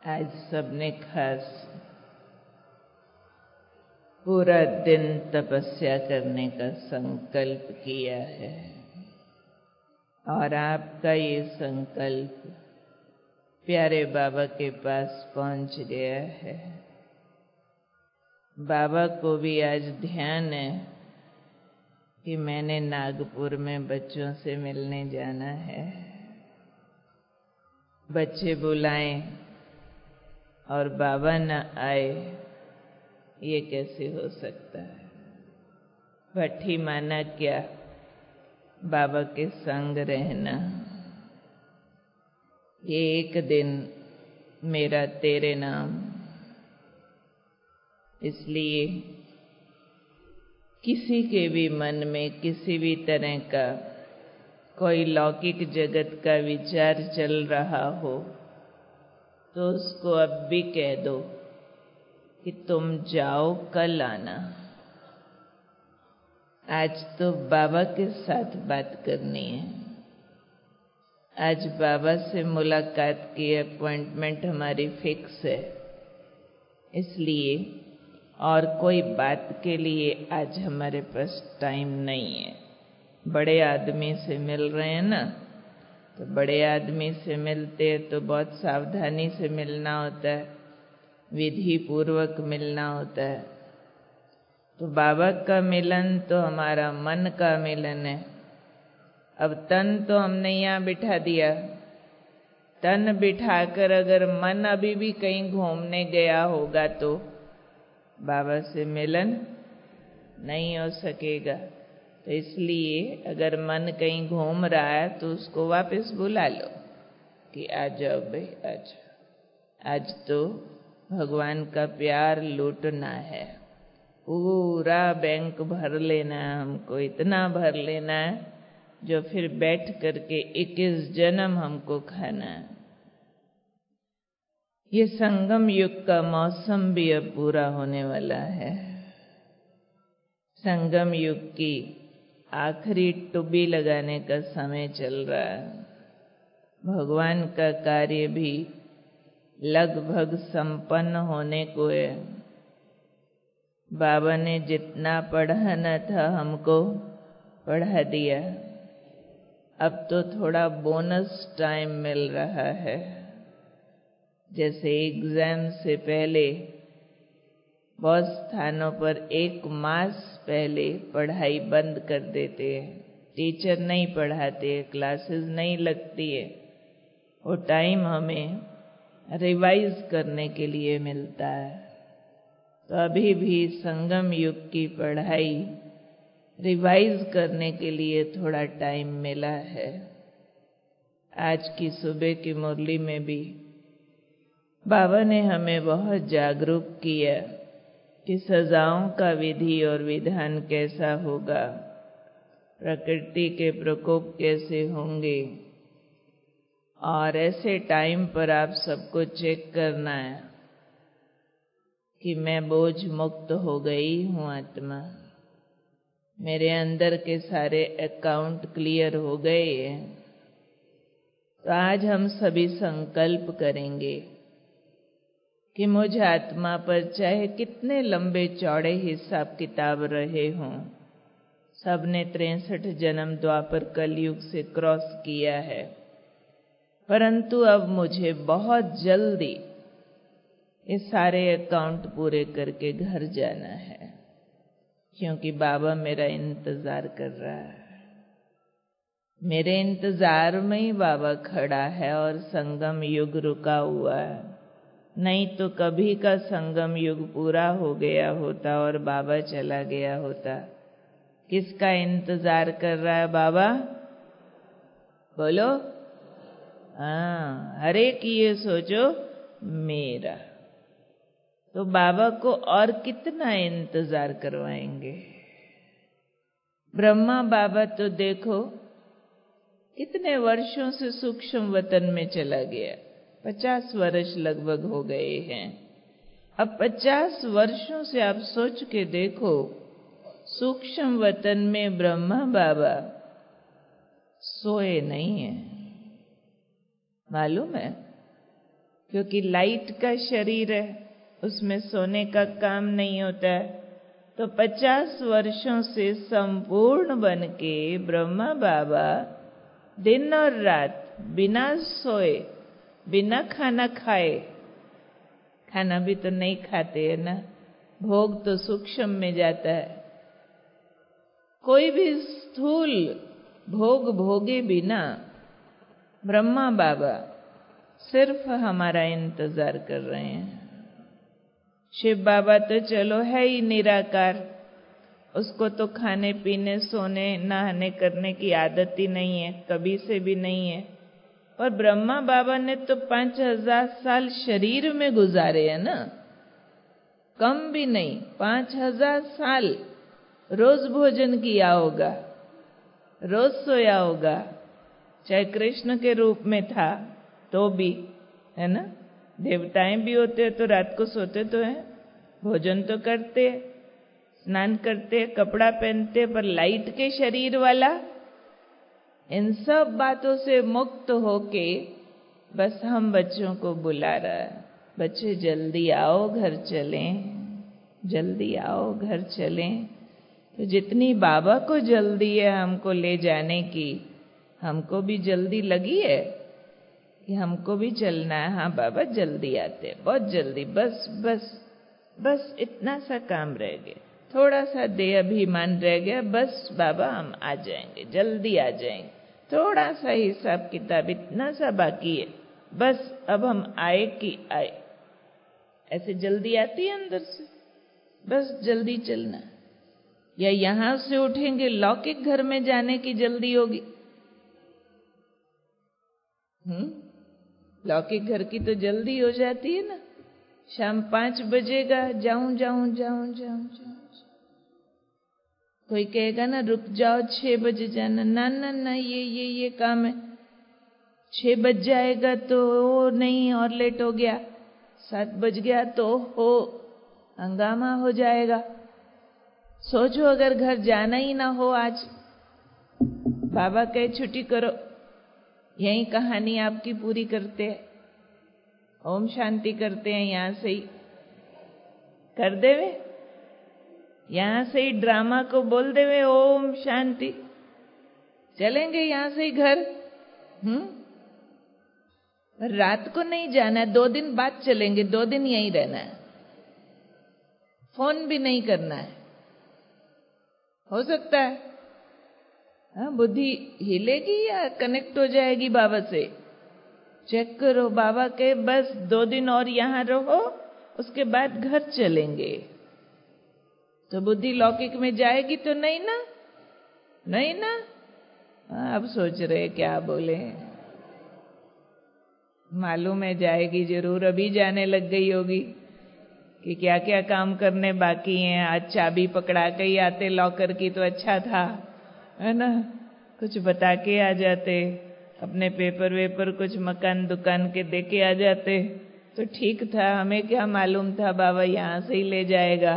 आज सबने खास पूरा दिन तपस्या करने का संकल्प किया है और आपका ये संकल्प प्यारे बाबा के पास पहुंच गया है। बाबा को भी आज ध्यान है कि मैंने नागपुर में बच्चों से मिलने जाना है। बच्चे बुलाएं और बाबा न आए, ये कैसे हो सकता है। भट्ठी माना क्या, बाबा के संग रहना। ये एक दिन मेरा तेरे नाम, इसलिए किसी के भी मन में किसी भी तरह का कोई लौकिक जगत का विचार चल रहा हो तो उसको अब भी कह दो कि तुम जाओ, कल आना। आज तो बाबा के साथ बात करनी है। आज बाबा से मुलाकात की अपॉइंटमेंट हमारी फिक्स है, इसलिए और कोई बात के लिए आज हमारे पास टाइम नहीं है। बड़े आदमी से मिल रहे हैं ना, तो बड़े आदमी से मिलते हैं तो बहुत सावधानी से मिलना होता है, विधि पूर्वक मिलना होता है। तो बाबा का मिलन तो हमारा मन का मिलन है। अब तन तो हमने यहाँ बिठा दिया, तन बिठाकर अगर मन अभी भी कहीं घूमने गया होगा तो बाबा से मिलन नहीं हो सकेगा। तो इसलिए अगर मन कहीं घूम रहा है तो उसको वापस बुला लो कि आ जाओ भाई, आ जाओ। आज तो भगवान का प्यार लूटना है, पूरा बैंक भर लेना है हमको, इतना भर लेना है जो फिर बैठ करके 21 जन्म हमको खाना है। ये संगम युग का मौसम भी अब पूरा होने वाला है। संगम युग की आखिरी टुब्बी लगाने का समय चल रहा है। भगवान का कार्य भी लगभग संपन्न होने को है। बाबा ने जितना पढ़ाना था हमको पढ़ा दिया। अब तो थोड़ा बोनस टाइम मिल रहा है। जैसे एग्जाम से पहले बहुत स्थानों पर 1 मास पहले पढ़ाई बंद कर देते हैं, टीचर नहीं पढ़ाते, क्लासेस नहीं लगती है। वो टाइम हमें रिवाइज करने के लिए मिलता है। तो अभी भी संगम युग की पढ़ाई रिवाइज करने के लिए थोड़ा टाइम मिला है। आज की सुबह की मुरली में भी बाबा ने हमें बहुत जागरूक किया कि सजाओं का विधि और विधान कैसा होगा, प्रकृति के प्रकोप कैसे होंगे, और ऐसे टाइम पर आप सबको चेक करना है कि मैं बोझ मुक्त हो गई हूँ आत्मा, मेरे अंदर के सारे अकाउंट क्लियर हो गए हैं। तो आज हम सभी संकल्प करेंगे कि मुझ आत्मा पर चाहे कितने लंबे चौड़े हिसाब किताब रहे हों, सबने 63 जन्म द्वापर कलयुग से क्रॉस किया है, परंतु अब मुझे बहुत जल्दी ये सारे अकाउंट पूरे करके घर जाना है, क्योंकि बाबा मेरा इंतजार कर रहा है। मेरे इंतजार में ही बाबा खड़ा है और संगम युग रुका हुआ है। नहीं तो कभी का संगम युग पूरा हो गया होता और बाबा चला गया होता। किसका इंतजार कर रहा है बाबा? बोलो। हाँ, हर एक ये सोचो मेरा। तो बाबा को और कितना इंतजार करवाएंगे। ब्रह्मा बाबा तो देखो कितने वर्षों से सूक्ष्म वतन में चला गया, 50 वर्ष लगभग हो गए हैं। अब 50 वर्षों से आप सोच के देखो, सूक्ष्म वतन में ब्रह्मा बाबा सोए नहीं है। मालूम है क्योंकि लाइट का शरीर है, उसमें सोने का काम नहीं होता है। तो 50 वर्षों से संपूर्ण बन के ब्रह्मा बाबा दिन और रात बिना सोए, बिना खाना खाए, खाना भी तो नहीं खाते है ना, भोग तो सूक्ष्म में जाता है, कोई भी स्थूल भोग भोगे बिना ब्रह्मा बाबा सिर्फ हमारा इंतजार कर रहे हैं। शिव बाबा तो चलो है ही निराकार, उसको तो खाने पीने सोने नहाने करने की आदत ही नहीं है, कभी से भी नहीं है। और ब्रह्मा बाबा ने तो 5000 साल शरीर में गुजारे हैं ना, कम भी नहीं, 5000 साल रोज भोजन किया होगा, रोज सोया होगा, चाहे कृष्ण के रूप में था तो भी, है ना। देवताएं भी होते तो रात को सोते तो हैं, भोजन तो करते, स्नान करते, कपड़ा पहनते, पर लाइट के शरीर वाला इन सब बातों से मुक्त होके बस हम बच्चों को बुला रहा है, बच्चे जल्दी आओ घर चलें, जल्दी आओ घर चलें। तो जितनी बाबा को जल्दी है हमको ले जाने की, हमको भी जल्दी लगी है कि हमको भी चलना है। हाँ बाबा जल्दी आते, बहुत जल्दी, बस बस बस इतना सा काम रह गया, थोड़ा सा देह अभिमान रह गया, बस बाबा हम आ जाएंगे, जल्दी आ जाएंगे, थोड़ा सा हिसाब किताब इतना सा बाकी है, बस अब हम आए कि आए। ऐसे जल्दी आती है अंदर से, बस जल्दी चलना। या यहां से उठेंगे लौकिक घर में जाने की जल्दी होगी, लौकिक घर की तो जल्दी हो जाती है ना, शाम 5 बजेगा, जाऊं जाऊं जाऊं जाऊं जाऊं। कोई कहेगा ना रुक जाओ 6 बजे जाना, ना ना ना, ये काम है, 6 बज जाएगा तो नहीं और लेट हो गया, 7 बज गया तो हो हंगामा हो जाएगा। सोचो अगर घर जाना ही ना हो आज, बाबा कहे छुट्टी करो, यही कहानी आपकी पूरी करते हैं, ओम शांति करते हैं, यहां से ही कर देवे, यहां से ही ड्रामा को बोल देवे ओम शांति, चलेंगे यहां से ही घर। रात को नहीं जाना है, 2 दिन बाद चलेंगे, 2 दिन यहीं रहना है, फोन भी नहीं करना है, हो सकता है हाँ बुद्धि हिलेगी या कनेक्ट हो जाएगी बाबा से, चेक करो। बाबा के बस 2 दिन और यहां रहो, उसके बाद घर चलेंगे, तो बुद्धि लौकिक में जाएगी तो नहीं ना, नहीं ना। अब सोच रहे क्या बोले, मालूम है जाएगी जरूर, अभी जाने लग गई होगी कि क्या क्या काम करने बाकी हैं, आज चाबी पकड़ा के ही आते लॉकर की तो अच्छा था, है ना, कुछ बता के आ जाते, अपने पेपर वेपर कुछ मकान दुकान के दे के आ जाते तो ठीक था, हमें क्या मालूम था बाबा यहां से ही ले जाएगा।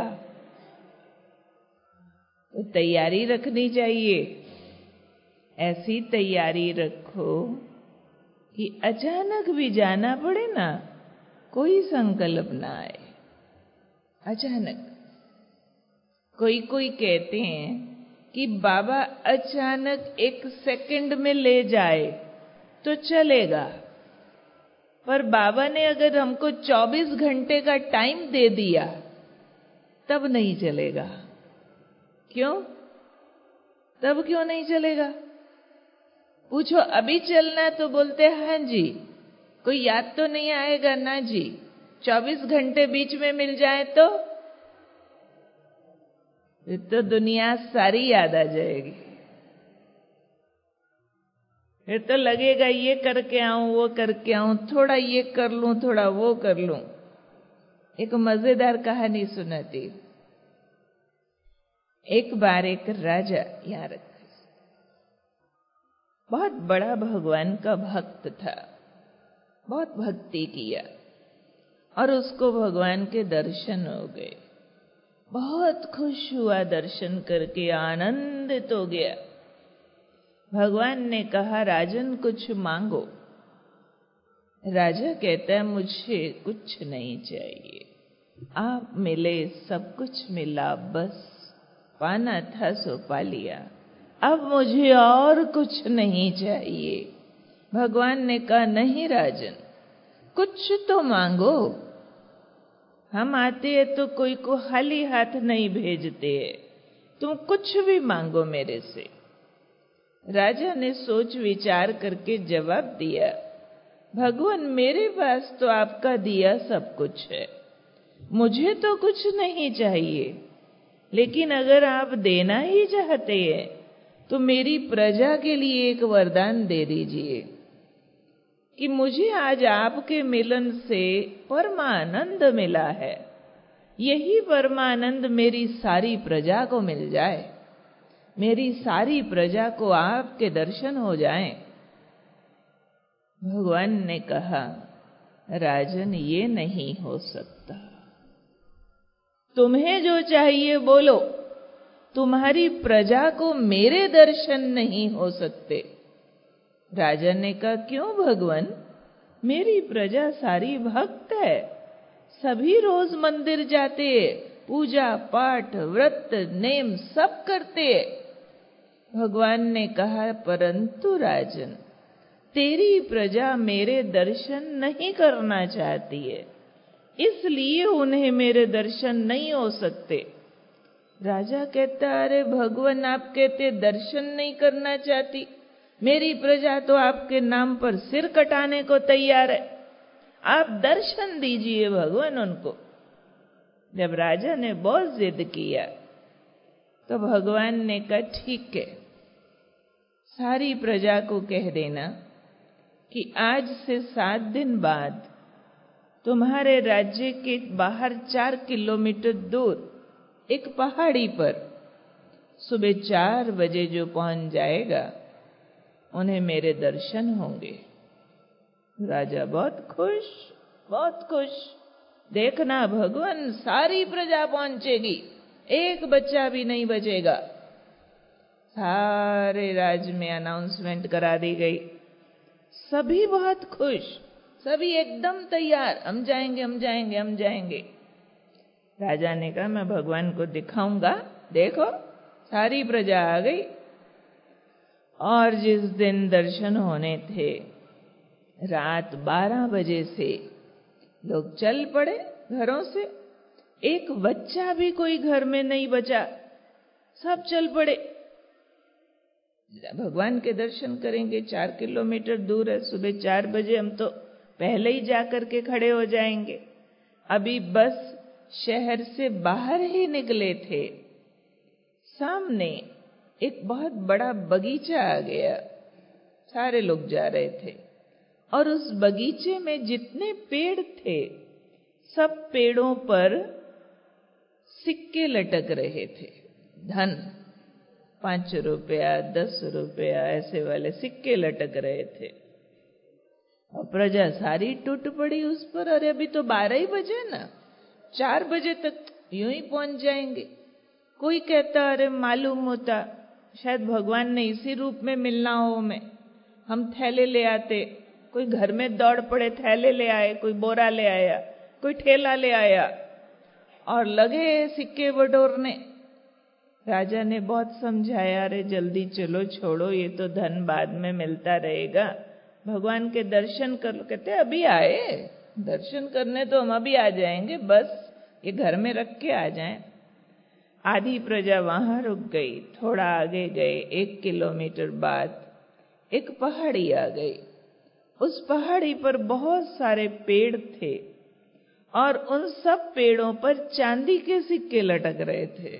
तो तैयारी रखनी चाहिए, ऐसी तैयारी रखो कि अचानक भी जाना पड़े ना, कोई संकल्प ना आए अचानक। कोई कहते हैं कि बाबा अचानक 1 सेकंड में ले जाए तो चलेगा, पर बाबा ने अगर हमको 24 घंटे का टाइम दे दिया तब नहीं चलेगा। क्यों? तब क्यों नहीं चलेगा? पूछो अभी चलना तो बोलते हाँ जी, कोई याद तो नहीं आएगा ना जी, 24 घंटे बीच में मिल जाए तो दुनिया सारी याद आ जाएगी, फिर तो लगेगा ये करके आऊं वो करके आऊं, थोड़ा ये कर लूं थोड़ा वो कर लूं। एक मजेदार कहानी सुनाती। एक बार एक राजा यहाँ रखा, बहुत बड़ा भगवान का भक्त था, बहुत भक्ति किया और उसको भगवान के दर्शन हो गए, बहुत खुश हुआ, दर्शन करके आनंदित हो गया। भगवान ने कहा राजन कुछ मांगो। राजा कहता है मुझे कुछ नहीं चाहिए, आप मिले, सब कुछ मिला, बस पाना था सो पा लिया, अब मुझे और कुछ नहीं चाहिए। भगवान ने कहा नहीं राजन, कुछ तो मांगो। हम आते हैं तो कोई को खाली हाथ नहीं भेजते हैं, तुम कुछ भी मांगो मेरे से। राजा ने सोच विचार करके जवाब दिया, भगवान मेरे पास तो आपका दिया सब कुछ है, मुझे तो कुछ नहीं चाहिए, लेकिन अगर आप देना ही चाहते हैं तो मेरी प्रजा के लिए एक वरदान दे दीजिए कि मुझे आज आपके मिलन से परमानंद मिला है, यही परमानंद मेरी सारी प्रजा को मिल जाए, मेरी सारी प्रजा को आपके दर्शन हो जाएं। भगवान ने कहा राजन ये नहीं हो सकता, तुम्हें जो चाहिए बोलो, तुम्हारी प्रजा को मेरे दर्शन नहीं हो सकते। राजा ने कहा क्यों भगवान, मेरी प्रजा सारी भक्त है, सभी रोज मंदिर जाते, पूजा पाठ व्रत नेम सब करते। भगवान ने कहा परंतु राजन, तेरी प्रजा मेरे दर्शन नहीं करना चाहती है, इसलिए उन्हें मेरे दर्शन नहीं हो सकते। राजा कहता अरे भगवान, आप कहते दर्शन नहीं करना चाहती, मेरी प्रजा तो आपके नाम पर सिर कटाने को तैयार है, आप दर्शन दीजिए भगवान उनको। जब राजा ने बहुत जिद किया तो भगवान ने कहा ठीक है, सारी प्रजा को कह देना कि आज से 7 दिन बाद तुम्हारे राज्य के बाहर 4 किलोमीटर दूर एक पहाड़ी पर सुबह 4 बजे जो पहुंच जाएगा उन्हें मेरे दर्शन होंगे। राजा बहुत खुश, देखना भगवान सारी प्रजा पहुंचेगी, एक बच्चा भी नहीं बचेगा। सारे राज्य में अनाउंसमेंट करा दी गई, सभी बहुत खुश, सभी एकदम तैयार, हम जाएंगे हम जाएंगे हम जाएंगे। राजा ने कहा मैं भगवान को दिखाऊंगा, देखो सारी प्रजा आ गई। और जिस दिन दर्शन होने थे रात 12 बजे से लोग चल पड़े घरों से, एक बच्चा भी कोई घर में नहीं बचा, सब चल पड़े भगवान के दर्शन करेंगे। 4 किलोमीटर दूर है, सुबह 4 बजे हम तो पहले ही जाकर के खड़े हो जाएंगे। अभी बस शहर से बाहर ही निकले थे, सामने एक बहुत बड़ा बगीचा आ गया, सारे लोग जा रहे थे और उस बगीचे में जितने पेड़ थे सब पेड़ों पर सिक्के लटक रहे थे, धन 5 रुपया 10 रुपया ऐसे वाले सिक्के लटक रहे थे। और प्रजा सारी टूट पड़ी उस पर, अरे अभी तो 12 ही बजे ना, 4 बजे तक यूं ही पहुंच जाएंगे। कोई कहता अरे मालूम होता शायद भगवान ने इसी रूप में मिलना हो हमें, हम थैले ले आते, कोई घर में दौड़ पड़े थैले ले आए, कोई बोरा ले आया, कोई ठेला ले आया और लगे सिक्के बटोरने। राजा ने बहुत समझाया, अरे जल्दी चलो, छोड़ो, ये तो धन बाद में मिलता रहेगा, भगवान के दर्शन कर लो। कहते अभी आए, दर्शन करने तो हम अभी आ जाएंगे, बस ये घर में रख के आ जाएं। आधी प्रजा वहां रुक गई, थोड़ा आगे गए, 1 किलोमीटर बाद एक पहाड़ी आ गई। उस पहाड़ी पर बहुत सारे पेड़ थे और उन सब पेड़ों पर चांदी के सिक्के लटक रहे थे।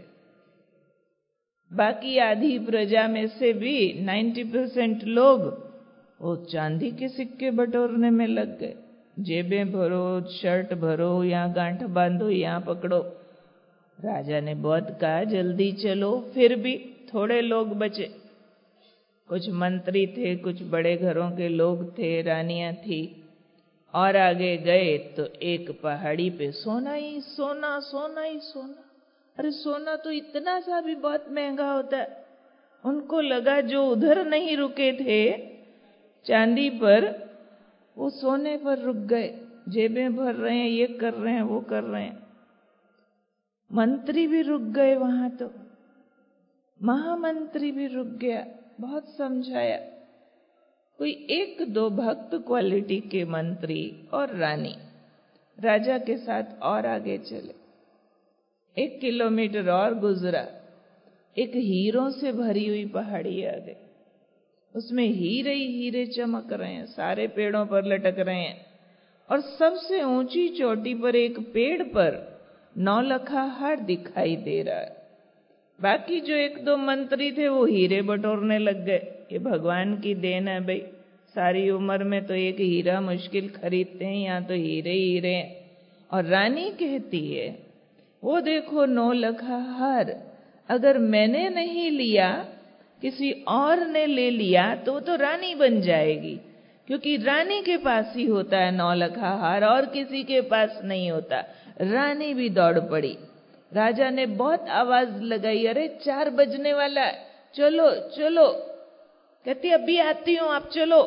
बाकी आधी प्रजा में से भी 90% लोग वो चांदी के सिक्के बटोरने में लग गए, जेबें भरो, शर्ट भरो, यहाँ गांठ बांधो, यहाँ पकड़ो। राजा ने बहुत कहा जल्दी चलो, फिर भी थोड़े लोग बचे, कुछ मंत्री थे, कुछ बड़े घरों के लोग थे, रानियां थी। और आगे गए तो एक पहाड़ी पे सोना ही सोना, सोना ही सोना। अरे सोना तो इतना सा भी बहुत महंगा होता है। उनको लगा जो उधर नहीं रुके थे चांदी पर, वो सोने पर रुक गए, जेबें भर रहे हैं, ये कर रहे हैं, वो कर रहे हैं। मंत्री भी रुक गए वहां, तो महामंत्री भी रुक गया, बहुत समझाया। कोई 1-2 भक्त क्वालिटी के मंत्री और रानी राजा के साथ और आगे चले। 1 किलोमीटर और गुजरा, एक हीरों से भरी हुई पहाड़ी आ गई। उसमें हीरे ही हीरे चमक रहे हैं, सारे पेड़ों पर लटक रहे हैं। और सबसे ऊंची चोटी पर एक पेड़ पर 9 लखा हार दिखाई दे रहा है। बाकी जो 1-2 मंत्री थे वो हीरे बटोरने लग गए। ये भगवान की देन है भाई, सारी उम्र में तो एक हीरा मुश्किल खरीदते हैं, यहाँ तो हीरे ही हीरे हैं। और रानी कहती है, वो देखो 9 लखा हार, अगर मैंने नहीं लिया, किसी और ने ले लिया तो वो तो रानी बन जाएगी, क्योंकि रानी के पास ही होता है 9 लखा हार, और किसी के पास नहीं होता। रानी भी दौड़ पड़ी। राजा ने बहुत आवाज लगाई, अरे 4 बजने वाला है, चलो चलो। कहती अभी आती हूं, आप चलो।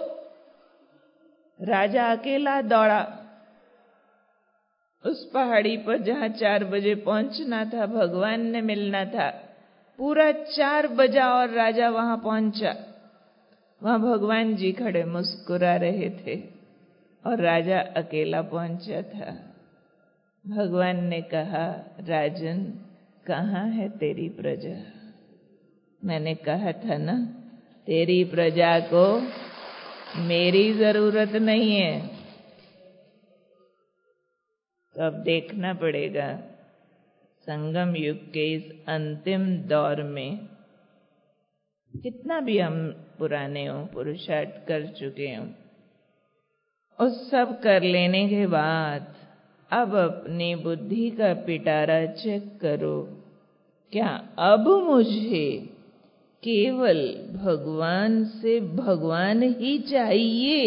राजा अकेला दौड़ा उस पहाड़ी पर जहां 4 बजे पहुंचना था, भगवान ने मिलना था। पूरा 4 बजा और राजा वहां पहुंचा। वहां भगवान जी खड़े मुस्कुरा रहे थे और राजा अकेला पहुंचा था। भगवान ने कहा, राजन कहाँ है तेरी प्रजा? मैंने कहा था ना, तेरी प्रजा को मेरी जरूरत नहीं है। तो अब देखना पड़ेगा संगम युग के इस अंतिम दौर में कितना भी हम पुराने हों, पुरुषार्थ कर चुके हों, उस सब कर लेने के बाद अब अपनी बुद्धि का पिटारा चेक करो। क्या अब मुझे केवल भगवान से भगवान ही चाहिए,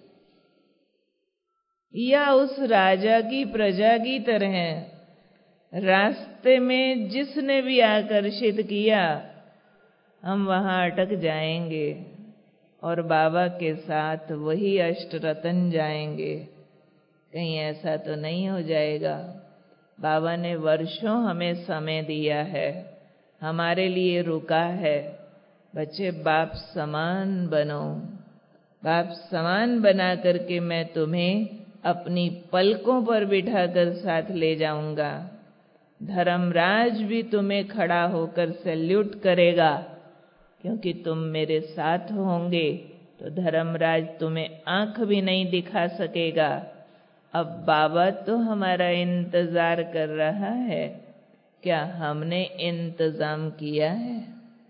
या उस राजा की प्रजा की तरह रास्ते में जिसने भी आकर्षित किया हम वहां अटक जाएंगे और बाबा के साथ वही अष्टरत्न जाएंगे? कहीं ऐसा तो नहीं हो जाएगा? बाबा ने वर्षों हमें समय दिया है, हमारे लिए रुका है। बच्चे बाप समान बनो। बाप समान बना करके मैं तुम्हें अपनी पलकों पर बिठाकर साथ ले जाऊंगा। धर्मराज भी तुम्हें खड़ा होकर सैल्यूट करेगा, क्योंकि तुम मेरे साथ होंगे तो धर्मराज तुम्हें आंख भी नहीं दिखा सकेगा। अब बाबा तो हमारा इंतजार कर रहा है, क्या हमने इंतजाम किया है?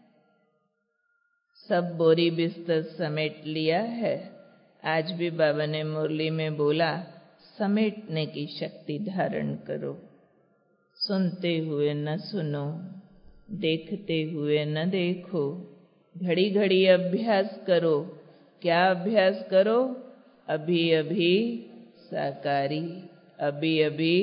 सब बोरी बिस्तर समेट लिया है? आज भी बाबा ने मुरली में बोला, समेटने की शक्ति धारण करो। सुनते हुए न सुनो, देखते हुए न देखो, घड़ी घड़ी अभ्यास करो। क्या अभ्यास करो? अभी अभी साकारी, अभी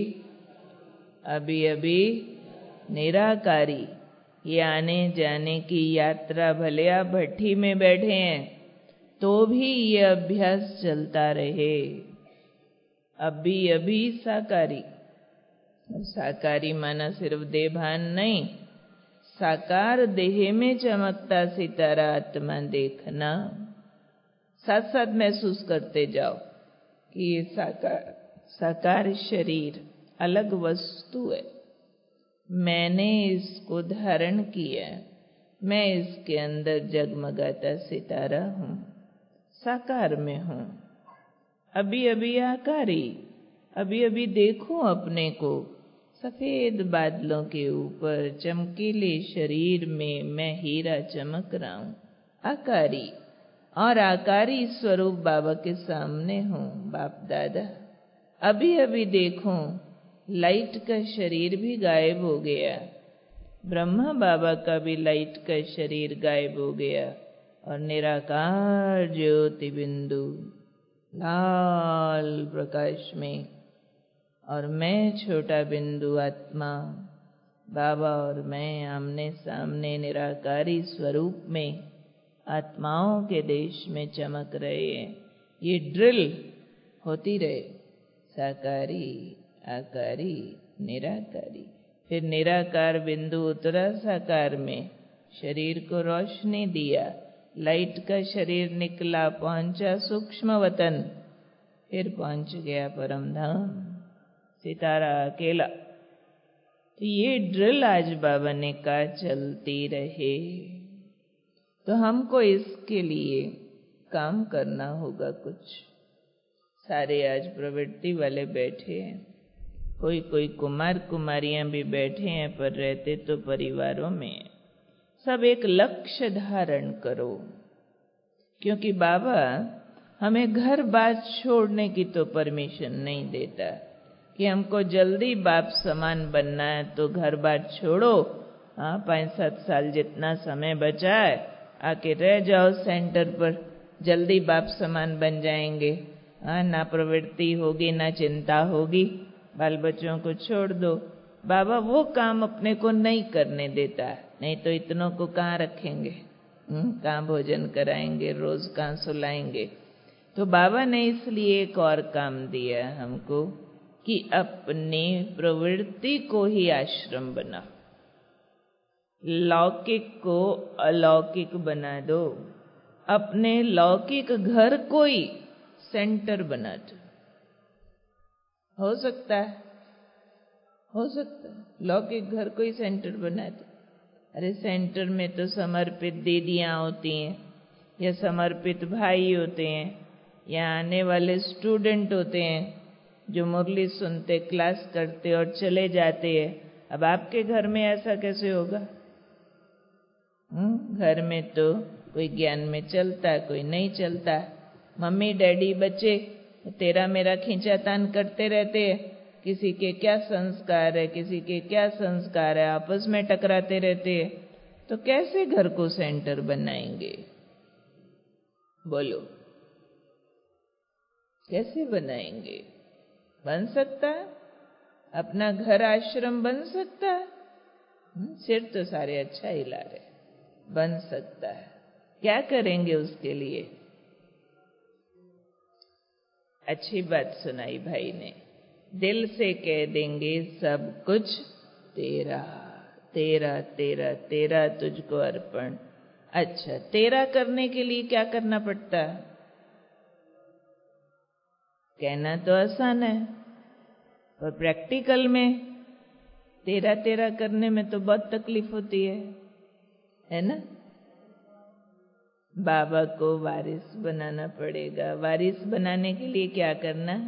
अभी निराकारी। ये आने जाने की यात्रा, भले आप भट्ठी में बैठे हैं तो भी ये अभ्यास चलता रहे। अभी अभी साकारी। साकारी माना सिर्फ देह भान नहीं, साकार देह में चमकता सितारा आत्मा देखना। साथ साथ महसूस करते जाओ कि ये साकार शरीर अलग वस्तु है, मैंने इसको धारण किया, मैं इसके अंदर जगमगाता सितारा हूं, साकार में हूं। अभी अभी आकारी, अभी अभी देखूं अपने को सफेद बादलों के ऊपर चमकीले शरीर में मैं हीरा चमक रहा हूं, आकारी। और आकारी स्वरूप बाबा के सामने हूं, बाप दादा। अभी अभी देखूं लाइट का शरीर भी गायब हो गया, ब्रह्मा बाबा का भी लाइट का शरीर गायब हो गया और निराकार ज्योति बिंदु लाल प्रकाश में, और मैं छोटा बिंदु आत्मा, बाबा और मैं आमने सामने निराकारी स्वरूप में आत्माओं के देश में चमक रहे हैं। ये ड्रिल होती रहे, साकारी, आकारी, निराकारी। फिर निराकार बिंदु उतरा साकार में, शरीर को रोशनी दिया, लाइट का शरीर निकला, पहुंचा सूक्ष्म वतन, फिर पहुंच गया परम धाम, सितारा अकेला। तो ये ड्रिल आज बाबा ने कहा चलती रहे। तो हमको इसके लिए काम करना होगा कुछ। सारे आज प्रवृत्ति वाले बैठे हैं, कोई कोई कुमार कुमारियां भी बैठे हैं, पर रहते तो परिवारों में। सब एक लक्ष्य धारण करो, क्योंकि बाबा हमें घर बात छोड़ने की तो परमिशन नहीं देता कि हमको जल्दी बाप समान बनना है तो घर बात छोड़ो। हाँ, 5-7 साल जितना समय बचा है आके रह जाओ सेंटर पर, जल्दी बाप समान बन जाएंगे। हाँ, ना प्रवृत्ति होगी ना चिंता होगी, बाल बच्चों को छोड़ दो। बाबा वो काम अपने को नहीं करने देता, नहीं तो इतनों को कहाँ रखेंगे, कहाँ भोजन कराएंगे, रोज कहाँ सुलाएंगे। तो बाबा ने इसलिए एक और काम दिया हमको कि अपनी प्रवृत्ति को ही आश्रम बना, लौकिक को अलौकिक बना दो, अपने लौकिक घर को ही सेंटर बना दो। हो सकता है, हो सकता है लौकिक घर को ही सेंटर बना दो। अरे सेंटर में तो समर्पित दीदियां होती हैं, या समर्पित भाई होते हैं, या आने वाले स्टूडेंट होते हैं जो मुरली सुनते, क्लास करते और चले जाते हैं। अब आपके घर में ऐसा कैसे होगा? घर में तो कोई ज्ञान में चलता है, कोई नहीं चलता। मम्मी डैडी बच्चे तेरा मेरा खींचातान करते रहते हैं, किसी के क्या संस्कार है, किसी के क्या संस्कार है, आपस में टकराते रहते हैं। तो कैसे घर को सेंटर बनाएंगे? बोलो, कैसे बनाएंगे? बन सकता है अपना घर आश्रम, बन सकता है। सिर तो सारे अच्छा हिला रहे, बन सकता है। क्या करेंगे उसके लिए? अच्छी बात सुनाई भाई ने, दिल से कह देंगे सब कुछ तेरा, तेरा तेरा तेरा तुझको अर्पण। अच्छा, तेरा करने के लिए क्या करना पड़ता है? कहना तो आसान है, पर प्रैक्टिकल में तेरा तेरा करने में तो बहुत तकलीफ होती है ना? बाबा को वारिस बनाना पड़ेगा। वारिस बनाने के लिए क्या करना है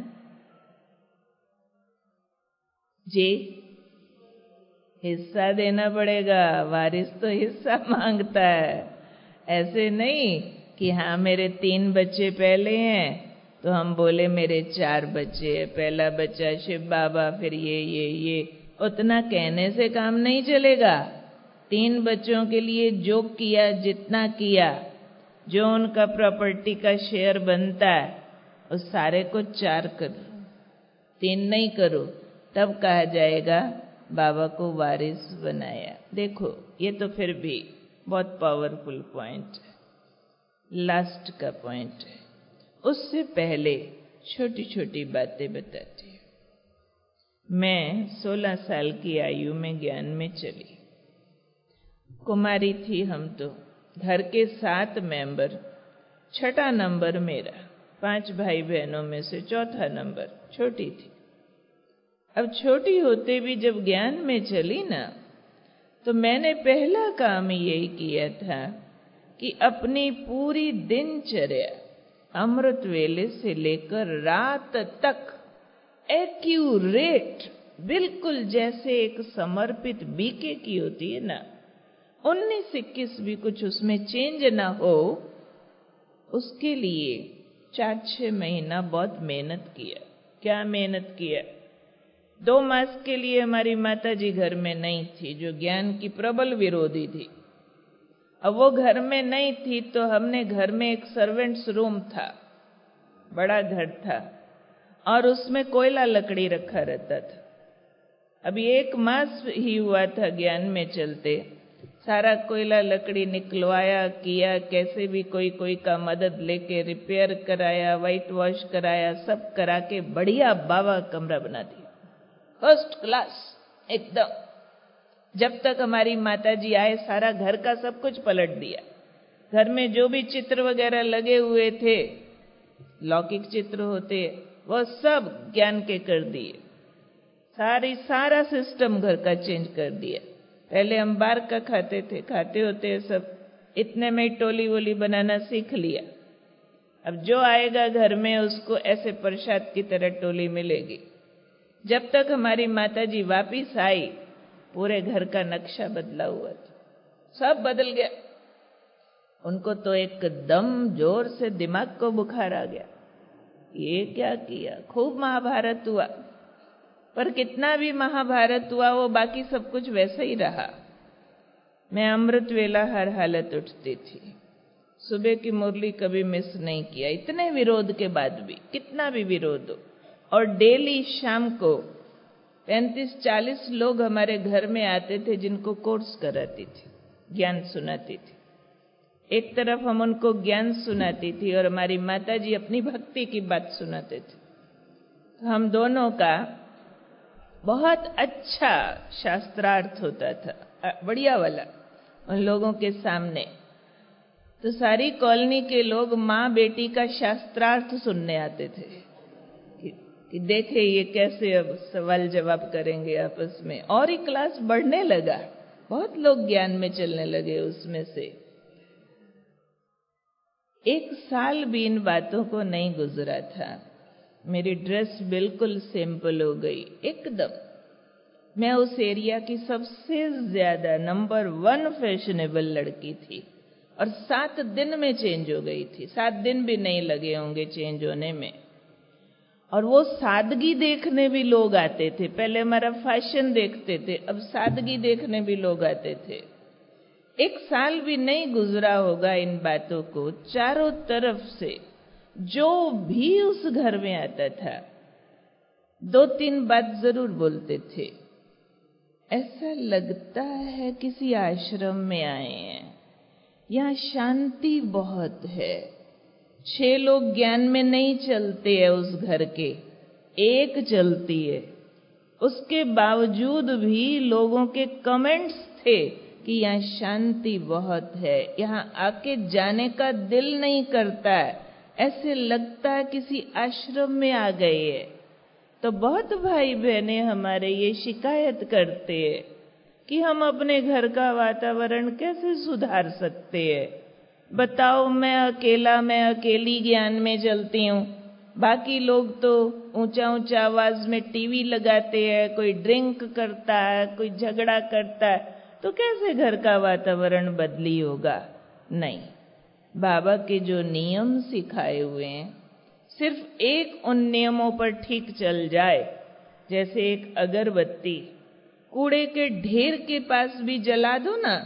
जी? हिस्सा देना पड़ेगा। वारिस तो हिस्सा मांगता है, ऐसे नहीं कि हाँ मेरे 3 बच्चे पहले हैं तो हम बोले मेरे 4 बच्चे, पहला बच्चा शिव बाबा, फिर ये। उतना कहने से काम नहीं चलेगा। 3 बच्चों के लिए जो किया, जितना किया, जो उनका प्रॉपर्टी का शेयर बनता है, उस सारे को 4 करो, 3 नहीं करो, तब कहा जाएगा बाबा को वारिस बनाया। देखो, ये तो फिर भी बहुत पावरफुल पॉइंट है, लास्ट का पॉइंट है। उससे पहले छोटी छोटी बातें बताती हूँ। मैं 16 साल की आयु में ज्ञान में चली, कुमारी थी हम तो, घर के 7 मेंबर, 6ठा नंबर मेरा, 5 भाई बहनों में से 4था नंबर, छोटी थी। अब छोटी होते भी जब ज्ञान में चली ना, तो मैंने पहला काम यही किया था कि अपनी पूरी दिनचर्या अमृत वेले से लेकर रात तक एक्यूरेट, बिल्कुल जैसे एक समर्पित बीके की होती है ना, 19-21 भी कुछ उसमें चेंज ना हो, उसके लिए 4-6 महीना बहुत मेहनत किया। क्या मेहनत किया? 2 मास के लिए हमारी माता जी घर में नहीं थी, जो ज्ञान की प्रबल विरोधी थी। अब वो घर में नहीं थी तो हमने घर में एक सर्वेंट्स रूम था, बड़ा घर था, और उसमें कोयला लकड़ी रखा रहता था। अभी 1 मास ही हुआ था ज्ञान में चलते, सारा कोयला लकड़ी निकलवाया, किया कैसे भी कोई का मदद लेके रिपेयर कराया, व्हाइट वॉश कराया, सब करा के बढ़िया बाबा कमरा बना दिया, फर्स्ट क्लास एकदम। जब तक हमारी माताजी आए सारा घर का सब कुछ पलट दिया। घर में जो भी चित्र वगैरह लगे हुए थे, लौकिक चित्र होते, वो सब ज्ञान के कर दिए। सारा सिस्टम घर का चेंज कर दिया। पहले हम बाहर का खाते थे, खाते होते सब इतने में टोली वोली बनाना सीख लिया। अब जो आएगा घर में उसको ऐसे प्रसाद की तरह टोली मिलेगी। जब तक हमारी माताजी वापिस आई, पूरे घर का नक्शा बदला हुआ था, सब बदल गया। उनको तो एकदम जोर से दिमाग को बुखार आ गया, ये क्या किया। खूब महाभारत हुआ, पर कितना भी महाभारत हुआ वो बाकी सब कुछ वैसे ही रहा। मैं अमृत वेला हर हालत उठती थी, सुबह की मुरली कभी मिस नहीं किया, इतने विरोध के बाद भी, कितना भी विरोध हो। और डेली शाम को 35-40 लोग हमारे घर में आते थे जिनको कोर्स कराती थी, ज्ञान सुनाती थी। एक तरफ हम उनको ज्ञान सुनाती थी और हमारी माताजी अपनी भक्ति की बात सुनाते थे। तो हम दोनों का बहुत अच्छा शास्त्रार्थ होता था, बढ़िया वाला, उन लोगों के सामने। तो सारी कॉलोनी के लोग माँ बेटी का शास्त्रार्थ सुनने आते थे कि देखे ये कैसे अब सवाल जवाब करेंगे आपस में। और ही क्लास बढ़ने लगा, बहुत लोग ज्ञान में चलने लगे उसमें से। 1 साल भी इन बातों को नहीं गुजरा था, मेरी ड्रेस बिल्कुल सिंपल हो गई एकदम। मैं उस एरिया की सबसे ज्यादा नंबर 1 फैशनेबल लड़की थी और 7 दिन में चेंज हो गई थी। 7 दिन भी नहीं लगे होंगे चेंज होने में। और वो सादगी देखने भी लोग आते थे। पहले हमारा फैशन देखते थे, अब सादगी देखने भी लोग आते थे। 1 साल भी नहीं गुजरा होगा इन बातों को, चारों तरफ से जो भी उस घर में आता था 2-3 बात जरूर बोलते थे। ऐसा लगता है किसी आश्रम में आए हैं, यहाँ शांति बहुत है। 6 लोग ज्ञान में नहीं चलते हैं उस घर के, एक चलती है। उसके बावजूद भी लोगों के कमेंट्स थे कि यहाँ शांति बहुत है, यहाँ आके जाने का दिल नहीं करता है, ऐसे लगता है किसी आश्रम में आ गए है। तो बहुत भाई बहनें हमारे ये शिकायत करते हैं कि हम अपने घर का वातावरण कैसे सुधार सकते हैं। बताओ, मैं अकेली ज्ञान में चलती हूँ, बाकी लोग तो ऊंचा ऊंचा आवाज में टीवी लगाते हैं, कोई ड्रिंक करता है, कोई झगड़ा करता है, तो कैसे घर का वातावरण बदली होगा। नहीं, बाबा के जो नियम सिखाए हुए हैं, सिर्फ एक उन नियमों पर ठीक चल जाए, जैसे एक अगरबत्ती कूड़े के ढेर के पास भी जला दो ना,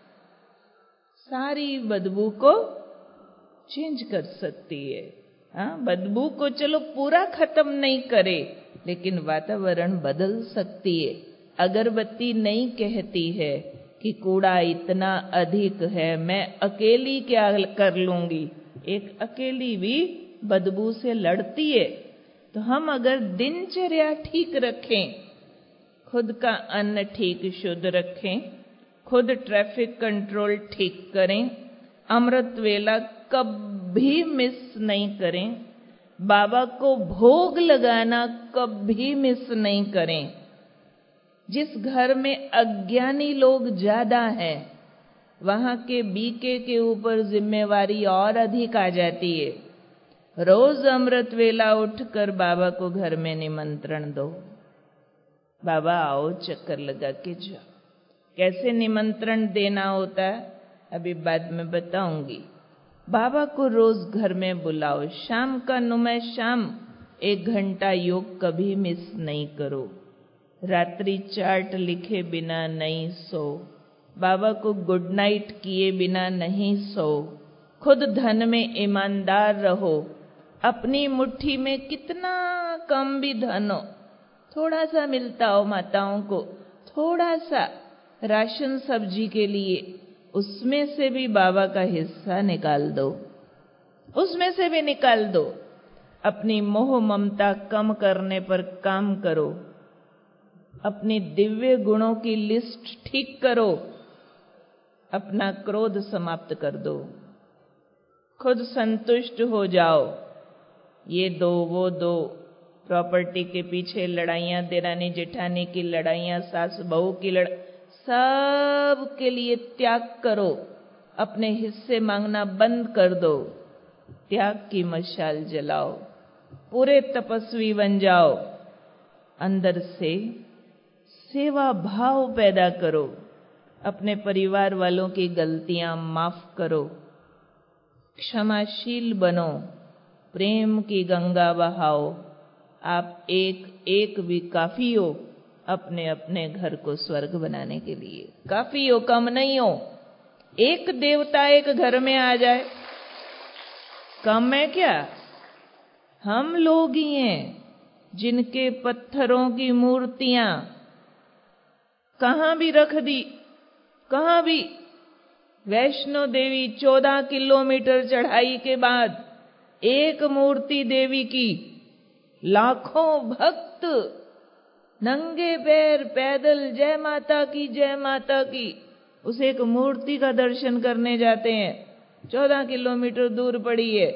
सारी बदबू को चेंज कर सकती है। हाँ, बदबू को चलो पूरा खत्म नहीं करे, लेकिन वातावरण बदल सकती है। अगरबत्ती नहीं कहती है कि कूड़ा इतना अधिक है, मैं अकेली क्या कर लूंगी। एक अकेली भी बदबू से लड़ती है। तो हम अगर दिनचर्या ठीक रखें, खुद का अन्न ठीक शुद्ध रखें, खुद ट्रैफिक कंट्रोल ठीक करें, अमृत वेला कभी मिस नहीं करें, बाबा को भोग लगाना कभी मिस नहीं करें। जिस घर में अज्ञानी लोग ज्यादा हैं, वहां के बीके के ऊपर जिम्मेवारी और अधिक आ जाती है। रोज अमृत वेला उठकर बाबा को घर में निमंत्रण दो, बाबा आओ चक्कर लगा के जाओ। कैसे निमंत्रण देना होता है अभी बाद में बताऊंगी। बाबा को रोज घर में बुलाओ। शाम का नुमा शाम 1 घंटा योग कभी मिस नहीं करो। रात्रि चार्ट लिखे बिना नहीं सो, बाबा को गुड नाइट किए बिना नहीं सो। खुद धन में ईमानदार रहो। अपनी मुट्ठी में कितना कम भी धन हो, थोड़ा सा मिलता हो माताओं को, थोड़ा सा, राशन सब्जी के लिए, उसमें से भी बाबा का हिस्सा निकाल दो, उसमें से भी निकाल दो। अपनी मोह ममता कम करने पर काम करो, अपनी दिव्य गुणों की लिस्ट ठीक करो, अपना क्रोध समाप्त कर दो, खुद संतुष्ट हो जाओ। ये दो वो दो, प्रॉपर्टी के पीछे लड़ाइयां, देरानी जेठानी की लड़ाइयां, सास बहू की लड़ाई, सब के लिए त्याग करो। अपने हिस्से मांगना बंद कर दो, त्याग की मशाल जलाओ, पूरे तपस्वी बन जाओ। अंदर से सेवा भाव पैदा करो, अपने परिवार वालों की गलतियां माफ करो, क्षमाशील बनो, प्रेम की गंगा बहाओ। आप एक एक भी काफी हो अपने अपने घर को स्वर्ग बनाने के लिए। काफी हो, कम नहीं हो। एक देवता एक घर में आ जाए, कम है क्या? हम लोग ही हैं जिनके पत्थरों की मूर्तियां कहां भी रख दी, कहां भी। वैष्णो देवी 14 किलोमीटर चढ़ाई के बाद एक मूर्ति देवी की, लाखों भक्त नंगे पैर पैदल जय माता की जय माता की उस एक मूर्ति का दर्शन करने जाते हैं। 14 किलोमीटर दूर पड़ी है।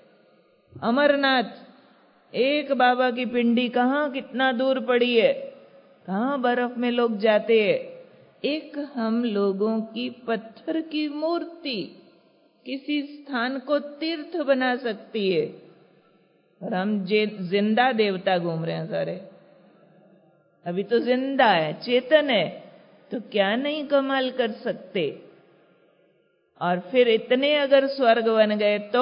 अमरनाथ, एक बाबा की पिंडी कहां कितना दूर पड़ी है, कहां बर्फ में लोग जाते हैं। एक हम लोगों की पत्थर की मूर्ति किसी स्थान को तीर्थ बना सकती है, और हम जिंदा देवता घूम रहे हैं सारे। अभी तो जिंदा है, चेतन है, तो क्या नहीं कमाल कर सकते। और फिर इतने अगर स्वर्ग बन गए तो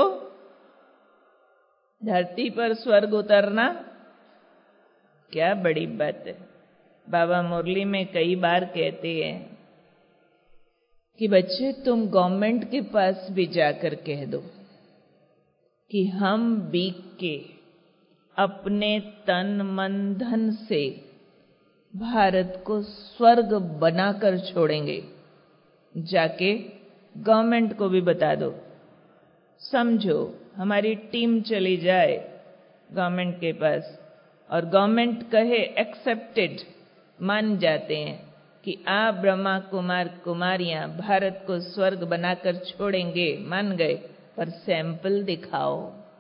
धरती पर स्वर्ग उतरना क्या बड़ी बात है। बाबा मुरली में कई बार कहते हैं कि बच्चे, तुम गवर्नमेंट के पास भी जाकर कह दो कि हम बीक के अपने तन मन धन से भारत को स्वर्ग बनाकर छोड़ेंगे। जाके गवर्नमेंट को भी बता दो। समझो हमारी टीम चली जाए गवर्नमेंट के पास और गवर्नमेंट कहे एक्सेप्टेड, मान जाते हैं कि आप ब्रह्मा कुमार कुमारियां भारत को स्वर्ग बनाकर छोड़ेंगे, मान गए, पर सैंपल दिखाओ।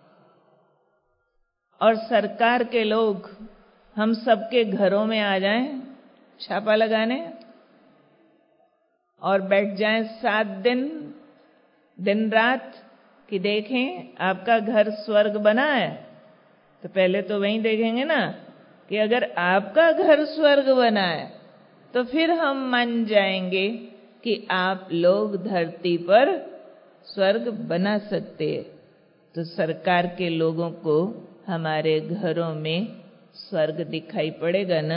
और सरकार के लोग हम सबके घरों में आ जाएं छापा लगाने और बैठ जाएं 7 दिन दिन रात कि देखें आपका घर स्वर्ग बना है। तो पहले तो वहीं देखेंगे ना कि अगर आपका घर स्वर्ग बना है तो फिर हम मान जाएंगे कि आप लोग धरती पर स्वर्ग बना सकते हैं। तो सरकार के लोगों को हमारे घरों में स्वर्ग दिखाई पड़ेगा ना?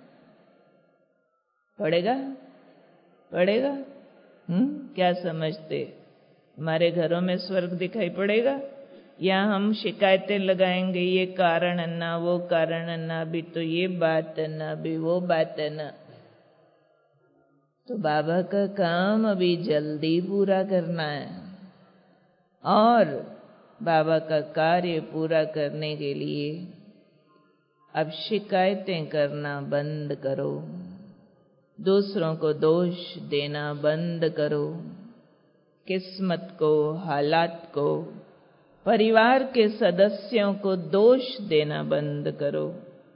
पड़ेगा? पड़ेगा? क्या समझते? हमारे घरों में स्वर्ग दिखाई पड़ेगा या हम शिकायतें लगाएंगे, ये कारण है ना, वो कारण है ना, अभी तो ये बात है ना, अभी वो बात है ना। तो बाबा का काम अभी जल्दी पूरा करना है और बाबा का कार्य पूरा करने के लिए अब शिकायतें करना बंद करो, दूसरों को दोष देना बंद करो, किस्मत को, हालात को, परिवार के सदस्यों को दोष देना बंद करो।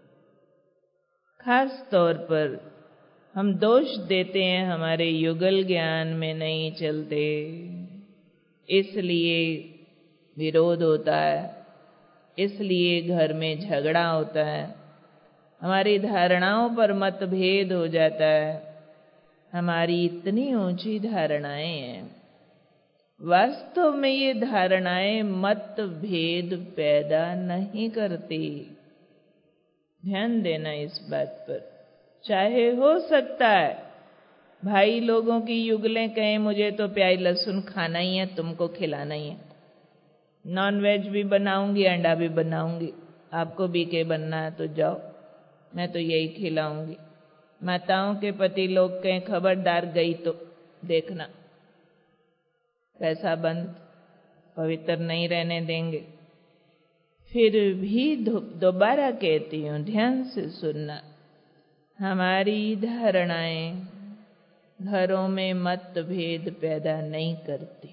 खास तौर पर हम दोष देते हैं हमारे युगल ज्ञान में नहीं चलते, इसलिए विरोध होता है, इसलिए घर में झगड़ा होता है, हमारी धारणाओं पर मतभेद हो जाता है। हमारी इतनी ऊंची धारणाएं हैं, वास्तव में ये धारणाएं मतभेद पैदा नहीं करती। ध्यान देना इस बात पर। चाहे हो सकता है भाई लोगों की युगलें कहें मुझे तो प्याज लहसुन खाना ही है, तुमको खिलाना ही है, नॉन वेज भी बनाऊंगी, अंडा भी बनाऊंगी, आपको बीके बनना है तो जाओ, मैं तो यही खिलाऊंगी। माताओं के पति लोग कहें खबरदार गई तो देखना, पैसा बंद, पवित्र नहीं रहने देंगे। फिर भी दोबारा कहती हूं, ध्यान से सुनना। हमारी धारणाएं घरों में मतभेद पैदा नहीं करती।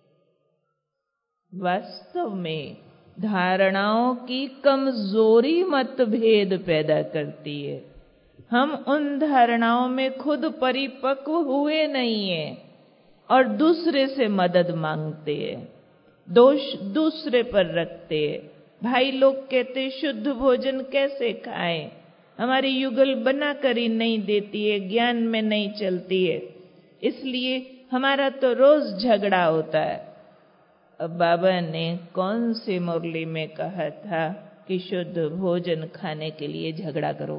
वास्तव में धारणाओं की कमजोरी मतभेद पैदा करती है। हम उन धारणाओं में खुद परिपक्व हुए नहीं हैं और दूसरे से मदद मांगते हैं, दोष दूसरे पर रखते हैं। भाई लोग कहते शुद्ध भोजन कैसे खाएं, हमारी युगल बना कर ही नहीं देती है, ज्ञान में नहीं चलती है, इसलिए हमारा तो रोज झगड़ा होता है। अब बाबा ने कौन सी मुरली में कहा था कि शुद्ध भोजन खाने के लिए झगड़ा करो?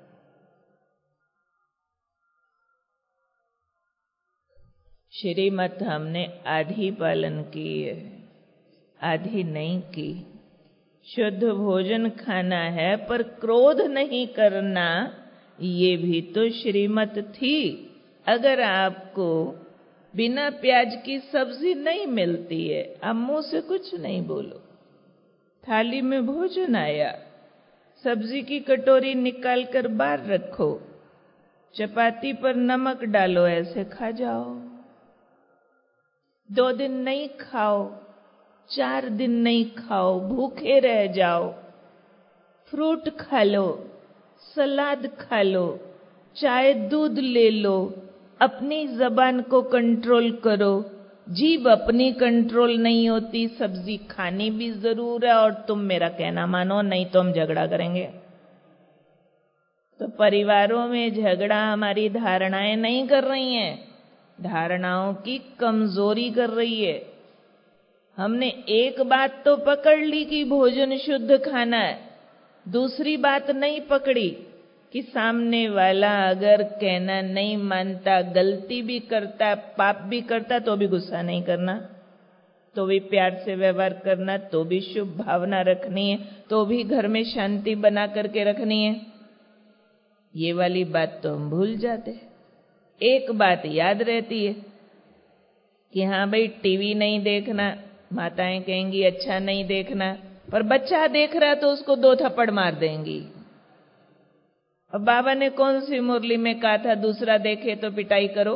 श्रीमत हमने आधी पालन की है, आधी नहीं की। शुद्ध भोजन खाना है पर क्रोध नहीं करना, ये भी तो श्रीमत थी। अगर आपको बिना प्याज की सब्जी नहीं मिलती है, आप मुंह से कुछ नहीं बोलो। थाली में भोजन आया, सब्जी की कटोरी निकाल कर बाहर रखो, चपाती पर नमक डालो, ऐसे खा जाओ। 2 दिन नहीं खाओ, 4 दिन नहीं खाओ, भूखे रह जाओ। फ्रूट खा लो, सलाद खा लो, चाय दूध ले लो, अपनी जबान को कंट्रोल करो। जीभ अपनी कंट्रोल नहीं होती, सब्जी खानी भी जरूर है, और तुम मेरा कहना मानो, नहीं तो हम झगड़ा करेंगे। तो परिवारों में झगड़ा हमारी धारणाएं नहीं कर रही हैं, धारणाओं की कमजोरी कर रही है। हमने एक बात तो पकड़ ली कि भोजन शुद्ध खाना है, दूसरी बात नहीं पकड़ी कि सामने वाला अगर कहना नहीं मानता, गलती भी करता, पाप भी करता, तो भी गुस्सा नहीं करना, तो भी प्यार से व्यवहार करना, तो भी शुभ भावना रखनी है, तो भी घर में शांति बना करके रखनी है। ये वाली बात तो हम भूल जाते हैं। एक बात याद रहती है कि हाँ भाई टीवी नहीं देखना, माताएं कहेंगी अच्छा नहीं देखना, पर बच्चा देख रहा तो उसको 2 थप्पड़ मार देंगी। अब बाबा ने कौन सी मुरली में कहा था दूसरा देखे तो पिटाई करो?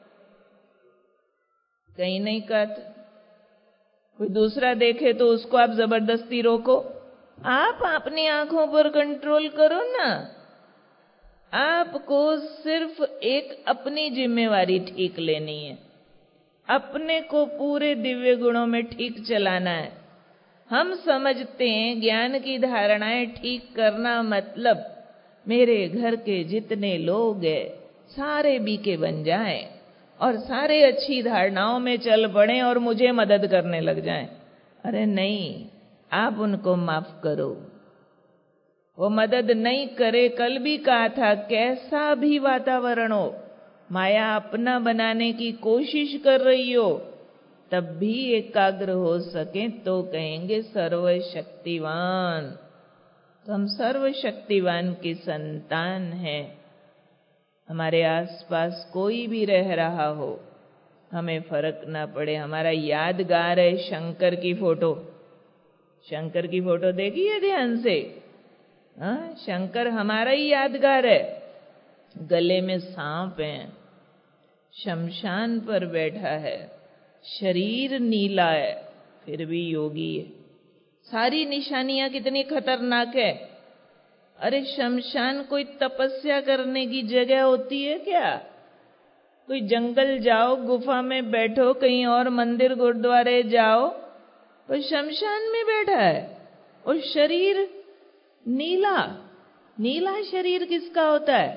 कहीं नहीं कहा था। कोई दूसरा देखे तो उसको आप जबरदस्ती रोको। आप अपनी आंखों पर कंट्रोल करो ना। आपको सिर्फ एक अपनी जिम्मेवारी ठीक लेनी है, अपने को पूरे दिव्य गुणों में ठीक चलाना है। हम समझते हैं ज्ञान की धारणाएं ठीक करना मतलब मेरे घर के जितने लोग हैं सारे बीके बन जाएं और सारे अच्छी धारणाओं में चल पड़े और मुझे मदद करने लग जाएं। अरे नहीं, आप उनको माफ करो, वो मदद नहीं करे। कल भी कहा था, कैसा भी वातावरण हो, माया अपना बनाने की कोशिश कर रही हो, तब भी एकाग्र हो सके तो कहेंगे सर्वशक्तिवान। तो हम सर्वशक्तिवान की संतान हैं। हमारे आसपास कोई भी रह रहा हो, हमें फर्क ना पड़े। हमारा यादगार है शंकर की फोटो। शंकर की फोटो देखी है ध्यान से? हाँ, शंकर हमारा ही यादगार है। गले में सांप है, शमशान पर बैठा है, शरीर नीला है, फिर भी योगी है। सारी निशानियां कितनी खतरनाक है। अरे शमशान कोई तपस्या करने की जगह होती है क्या? कोई जंगल जाओ, गुफा में बैठो, कहीं और मंदिर गुरुद्वारे जाओ, वो शमशान में बैठा है और शरीर नीला। नीला शरीर किसका होता है?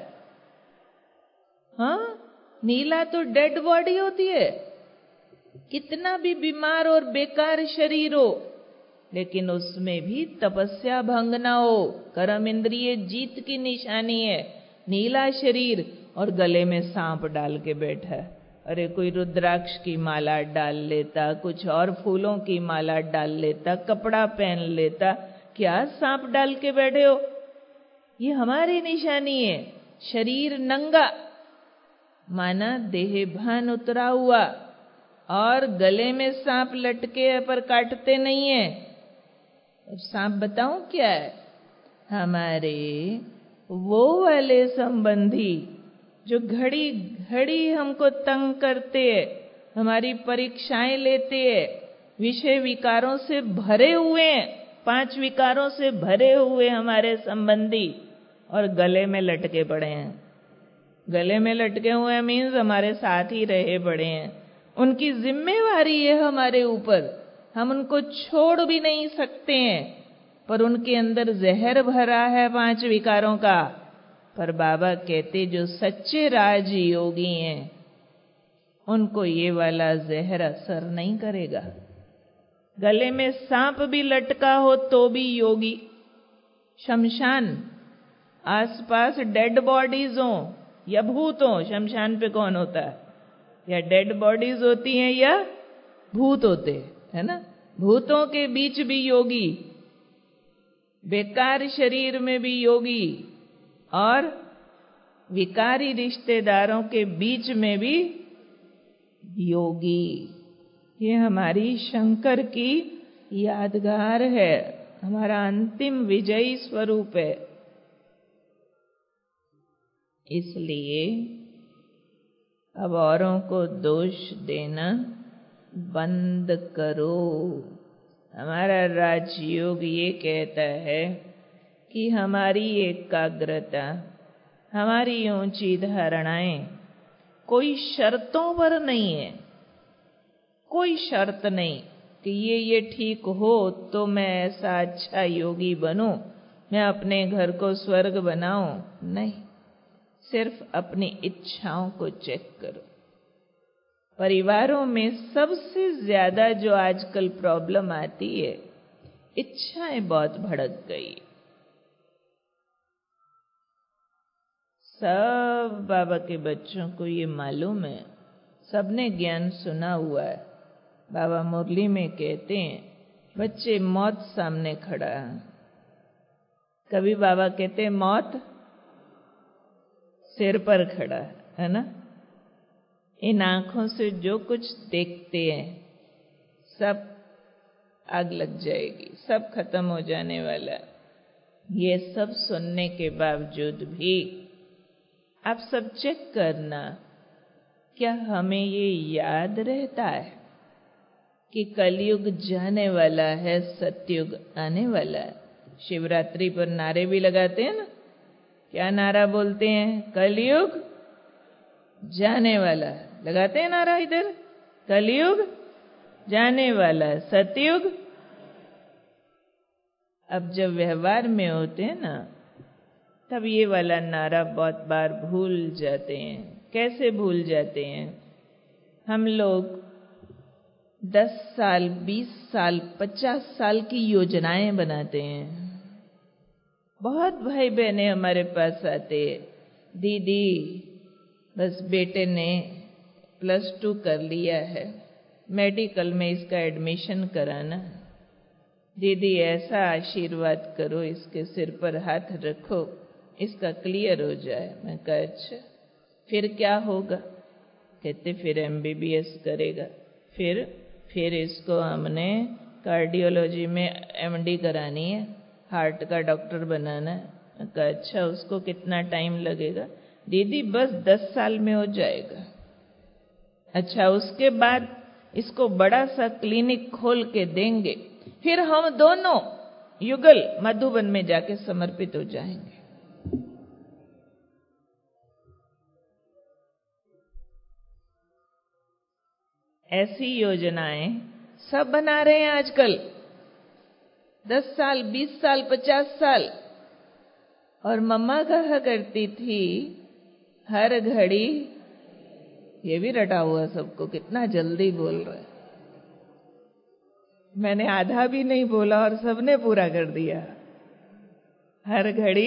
हाँ, नीला तो डेड बॉडी होती है। कितना भी बीमार और बेकार शरीर हो, लेकिन उसमें भी तपस्या भंग ना हो, कर्म इंद्रिय जीत की निशानी है। नीला शरीर और गले में सांप डाल के बैठा है। अरे कोई रुद्राक्ष की माला डाल लेता, कुछ और फूलों की माला डाल लेता, कपड़ा पहन लेता, क्या सांप डाल के बैठे हो? ये हमारी निशानी है। शरीर नंगा, माना देह भान उतरा हुआ, और गले में सांप लटके है पर काटते नहीं है। अब सांप बताऊं क्या है? हमारे वो वाले संबंधी जो घड़ी घड़ी हमको तंग करते हैं, हमारी परीक्षाएं लेते हैं, विषय विकारों से भरे हुए हैं, 5 विकारों से भरे हुए हमारे संबंधी, और गले में लटके पड़े हैं। गले में लटके हुए मीन्स हमारे साथ ही रहे पड़े हैं। उनकी जिम्मेवारी है हमारे ऊपर, हम उनको छोड़ भी नहीं सकते हैं, पर उनके अंदर जहर भरा है 5 विकारों का। पर बाबा कहते जो सच्चे राजयोगी हैं उनको ये वाला जहर असर नहीं करेगा। गले में सांप भी लटका हो तो भी योगी। शमशान, आसपास डेड बॉडीज हो या भूत हो, शमशान पे कौन होता है? या डेड बॉडीज होती हैं या भूत होते हैं, है ना? भूतों के बीच भी योगी, बेकार शरीर में भी योगी, और विकारी रिश्तेदारों के बीच में भी योगी। ये हमारी शंकर की यादगार है, हमारा अंतिम विजयी स्वरूप है। इसलिए अब औरों को दोष देना बंद करो। हमारा राजयोग ये कहता है कि हमारी एकाग्रता, हमारी ऊंची धारणाएं कोई शर्तों पर नहीं है। कोई शर्त नहीं कि ये ठीक हो तो मैं ऐसा अच्छा योगी बनूं, मैं अपने घर को स्वर्ग बनाऊं। नहीं, सिर्फ अपनी इच्छाओं को चेक करो। परिवारों में सबसे ज्यादा जो आजकल प्रॉब्लम आती है, इच्छाएं बहुत भड़क गई। सब बाबा के बच्चों को ये मालूम है, सबने ज्ञान सुना हुआ है। बाबा मुरली में कहते हैं बच्चे, मौत सामने खड़ा है। कभी बाबा कहते हैं मौत सिर पर खड़ा है ना? इन आंखों से जो कुछ देखते हैं सब आग लग जाएगी, सब खत्म हो जाने वाला। ये सब सुनने के बावजूद भी आप सब चेक करना, क्या हमें ये याद रहता है कि कलयुग जाने वाला है, सतयुग आने वाला है? शिवरात्रि पर नारे भी लगाते हैं ना, क्या नारा बोलते हैं? कलयुग जाने वाला है। लगाते हैं नारा इधर, कलयुग जाने वाला है, सतयुग। अब जब व्यवहार में होते हैं ना, तब ये वाला नारा बहुत बार भूल जाते हैं। कैसे भूल जाते हैं? हम लोग 10 साल, 20 साल, 50 साल की योजनाएं बनाते हैं। बहुत भाई बहनें हमारे पास आते हैं, दीदी बस बेटे ने +2 कर लिया है, मेडिकल में इसका एडमिशन कराना, दीदी ऐसा आशीर्वाद करो, इसके सिर पर हाथ रखो, इसका क्लियर हो जाए। मैं कहा अच्छा, फिर क्या होगा? कहते फिर MBBS करेगा। फिर इसको हमने कार्डियोलॉजी में MD करानी है, हार्ट का डॉक्टर बनाना है। मैं कहा अच्छा, उसको कितना टाइम लगेगा? दीदी बस 10 साल में हो जाएगा। अच्छा, उसके बाद इसको बड़ा सा क्लिनिक खोल के देंगे, फिर हम दोनों युगल मधुबन में जाके समर्पित हो जाएंगे। ऐसी योजनाएं सब बना रहे हैं आजकल, 10 साल, 20 साल, 50 साल। और मम्मा कहा करती थी हर घड़ी, ये भी रटा हुआ सबको, कितना जल्दी बोल रहा है। मैंने आधा भी नहीं बोला और सबने पूरा कर दिया। हर घड़ी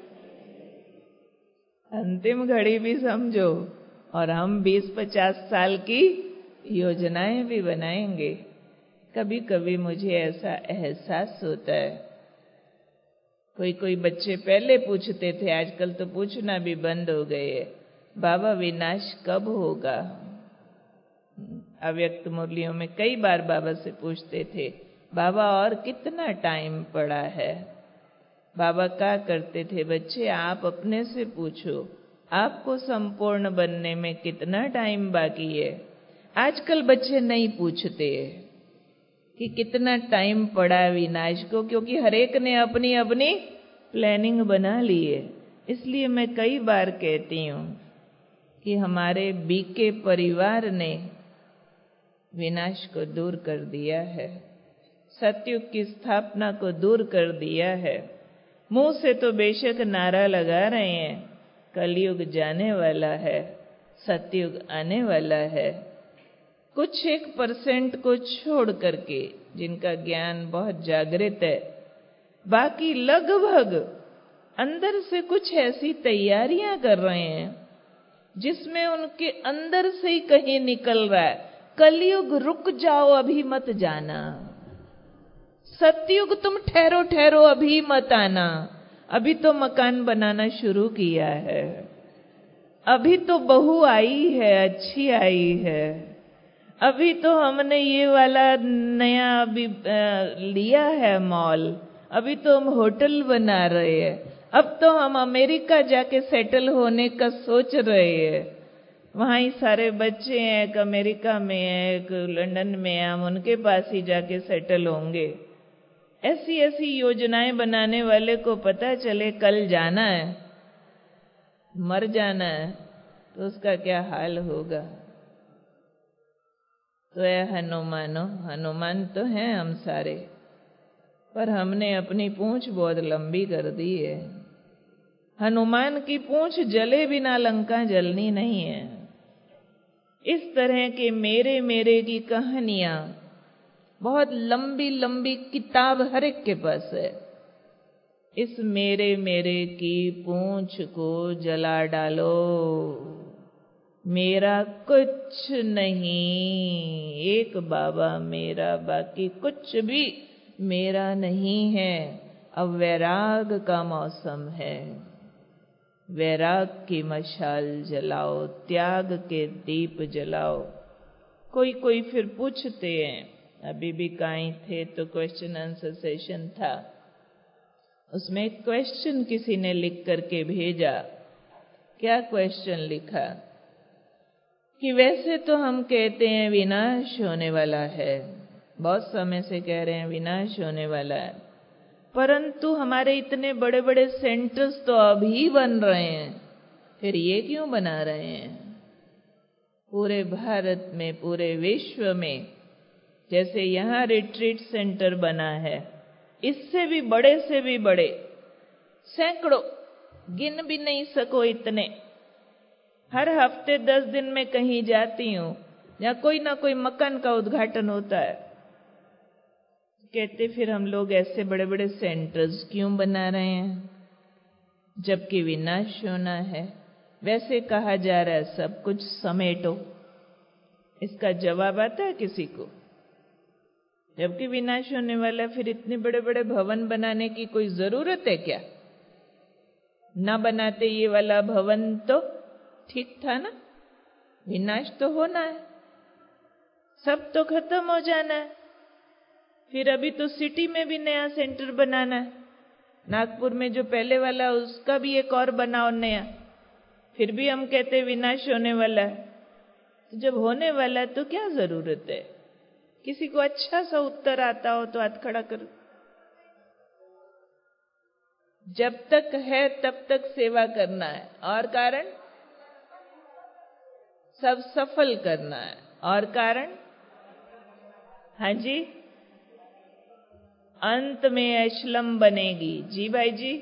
अंतिम घड़ी भी समझो, और हम 20-50 साल की योजनाएं भी बनाएंगे। कभी कभी मुझे ऐसा एहसास होता है कोई कोई बच्चे पहले पूछते थे, आजकल तो पूछना भी बंद हो गए, बाबा विनाश कब होगा। अव्यक्त मुरलियों में कई बार बाबा से पूछते थे, बाबा और कितना टाइम पड़ा है। बाबा क्या करते थे, बच्चे आप अपने से पूछो, आपको संपूर्ण बनने में कितना टाइम बाकी है। आजकल बच्चे नहीं पूछते कि कितना टाइम पड़ा विनाश को, क्योंकि हर एक ने अपनी अपनी प्लानिंग बना ली है। इसलिए मैं कई बार कहती हूँ कि हमारे बीके परिवार ने विनाश को दूर कर दिया है, सतयुग की स्थापना को दूर कर दिया है। मुंह से तो बेशक नारा लगा रहे हैं, कलयुग जाने वाला है, सतयुग आने वाला है। कुछ 1% को छोड़ करके जिनका ज्ञान बहुत जागृत है, बाकी लगभग अंदर से कुछ ऐसी तैयारियां कर रहे हैं जिसमें उनके अंदर से ही कहीं निकल रहा है, कलयुग रुक जाओ अभी मत जाना, सतयुग तुम ठहरो ठहरो अभी मत आना। अभी तो मकान बनाना शुरू किया है, अभी तो बहू आई है, अच्छी आई है, अभी तो हमने ये वाला नया अभी लिया है मॉल, अभी तो हम होटल बना रहे हैं, अब तो हम अमेरिका जाके सेटल होने का सोच रहे हैं। वहां ही सारे बच्चे हैं, एक अमेरिका में है, एक लंदन में है, हम उनके पास ही जाके सेटल होंगे। ऐसी ऐसी योजनाएं बनाने वाले को पता चले कल जाना है, मर जाना है, तो उसका क्या हाल होगा। तो है हनुमानो, हनुमान तो हैं हम सारे, पर हमने अपनी पूंछ बहुत लंबी कर दी है। हनुमान की पूंछ जले बिना लंका जलनी नहीं है। इस तरह के मेरे मेरे की कहानियां बहुत लंबी लंबी किताब हर एक के पास है। इस मेरे मेरे की पूंछ को जला डालो। मेरा कुछ नहीं, एक बाबा मेरा, बाकी कुछ भी मेरा नहीं है। अब वैराग का मौसम है, वैराग की मशाल जलाओ, त्याग के दीप जलाओ। कोई कोई फिर पूछते हैं, अभी भी कहीं थे तो क्वेश्चन आंसर सेशन था, उसमें एक क्वेश्चन किसी ने लिख करके भेजा। क्या क्वेश्चन लिखा कि वैसे तो हम कहते हैं विनाश होने वाला है, बहुत समय से कह रहे हैं विनाश होने वाला है, परंतु हमारे इतने बड़े बड़े सेंटर्स तो अभी बन रहे हैं, फिर ये क्यों बना रहे हैं। पूरे भारत में, पूरे विश्व में, जैसे यहाँ रिट्रीट सेंटर बना है, इससे भी बड़े से भी बड़े सैकड़ों, गिन भी नहीं सको इतने। हर हफ्ते 10 दिन में कहीं जाती हूं, या कोई ना कोई मकान का उद्घाटन होता है। कहते फिर हम लोग ऐसे बड़े बड़े सेंटर्स क्यों बना रहे हैं, जबकि विनाश होना है। वैसे कहा जा रहा है सब कुछ समेटो, इसका जवाब आता है किसी को? जबकि विनाश होने वाला, फिर इतने बड़े बड़े भवन बनाने की कोई जरूरत है क्या? ना बनाते ये वाला भवन तो ठीक था ना। विनाश तो होना है, सब तो खत्म हो जाना है। फिर अभी तो सिटी में भी नया सेंटर बनाना है, नागपुर में जो पहले वाला उसका भी एक और बनाओ नया, फिर भी हम कहते विनाश होने वाला है। तो जब होने वाला है तो क्या जरूरत है? किसी को अच्छा सा उत्तर आता हो तो हाथ खड़ा करो। जब तक है तब तक सेवा करना है, और कारण सब सफल करना है, और कारण हाँ जी, अंत में अशलम बनेगी। जी भाई जी,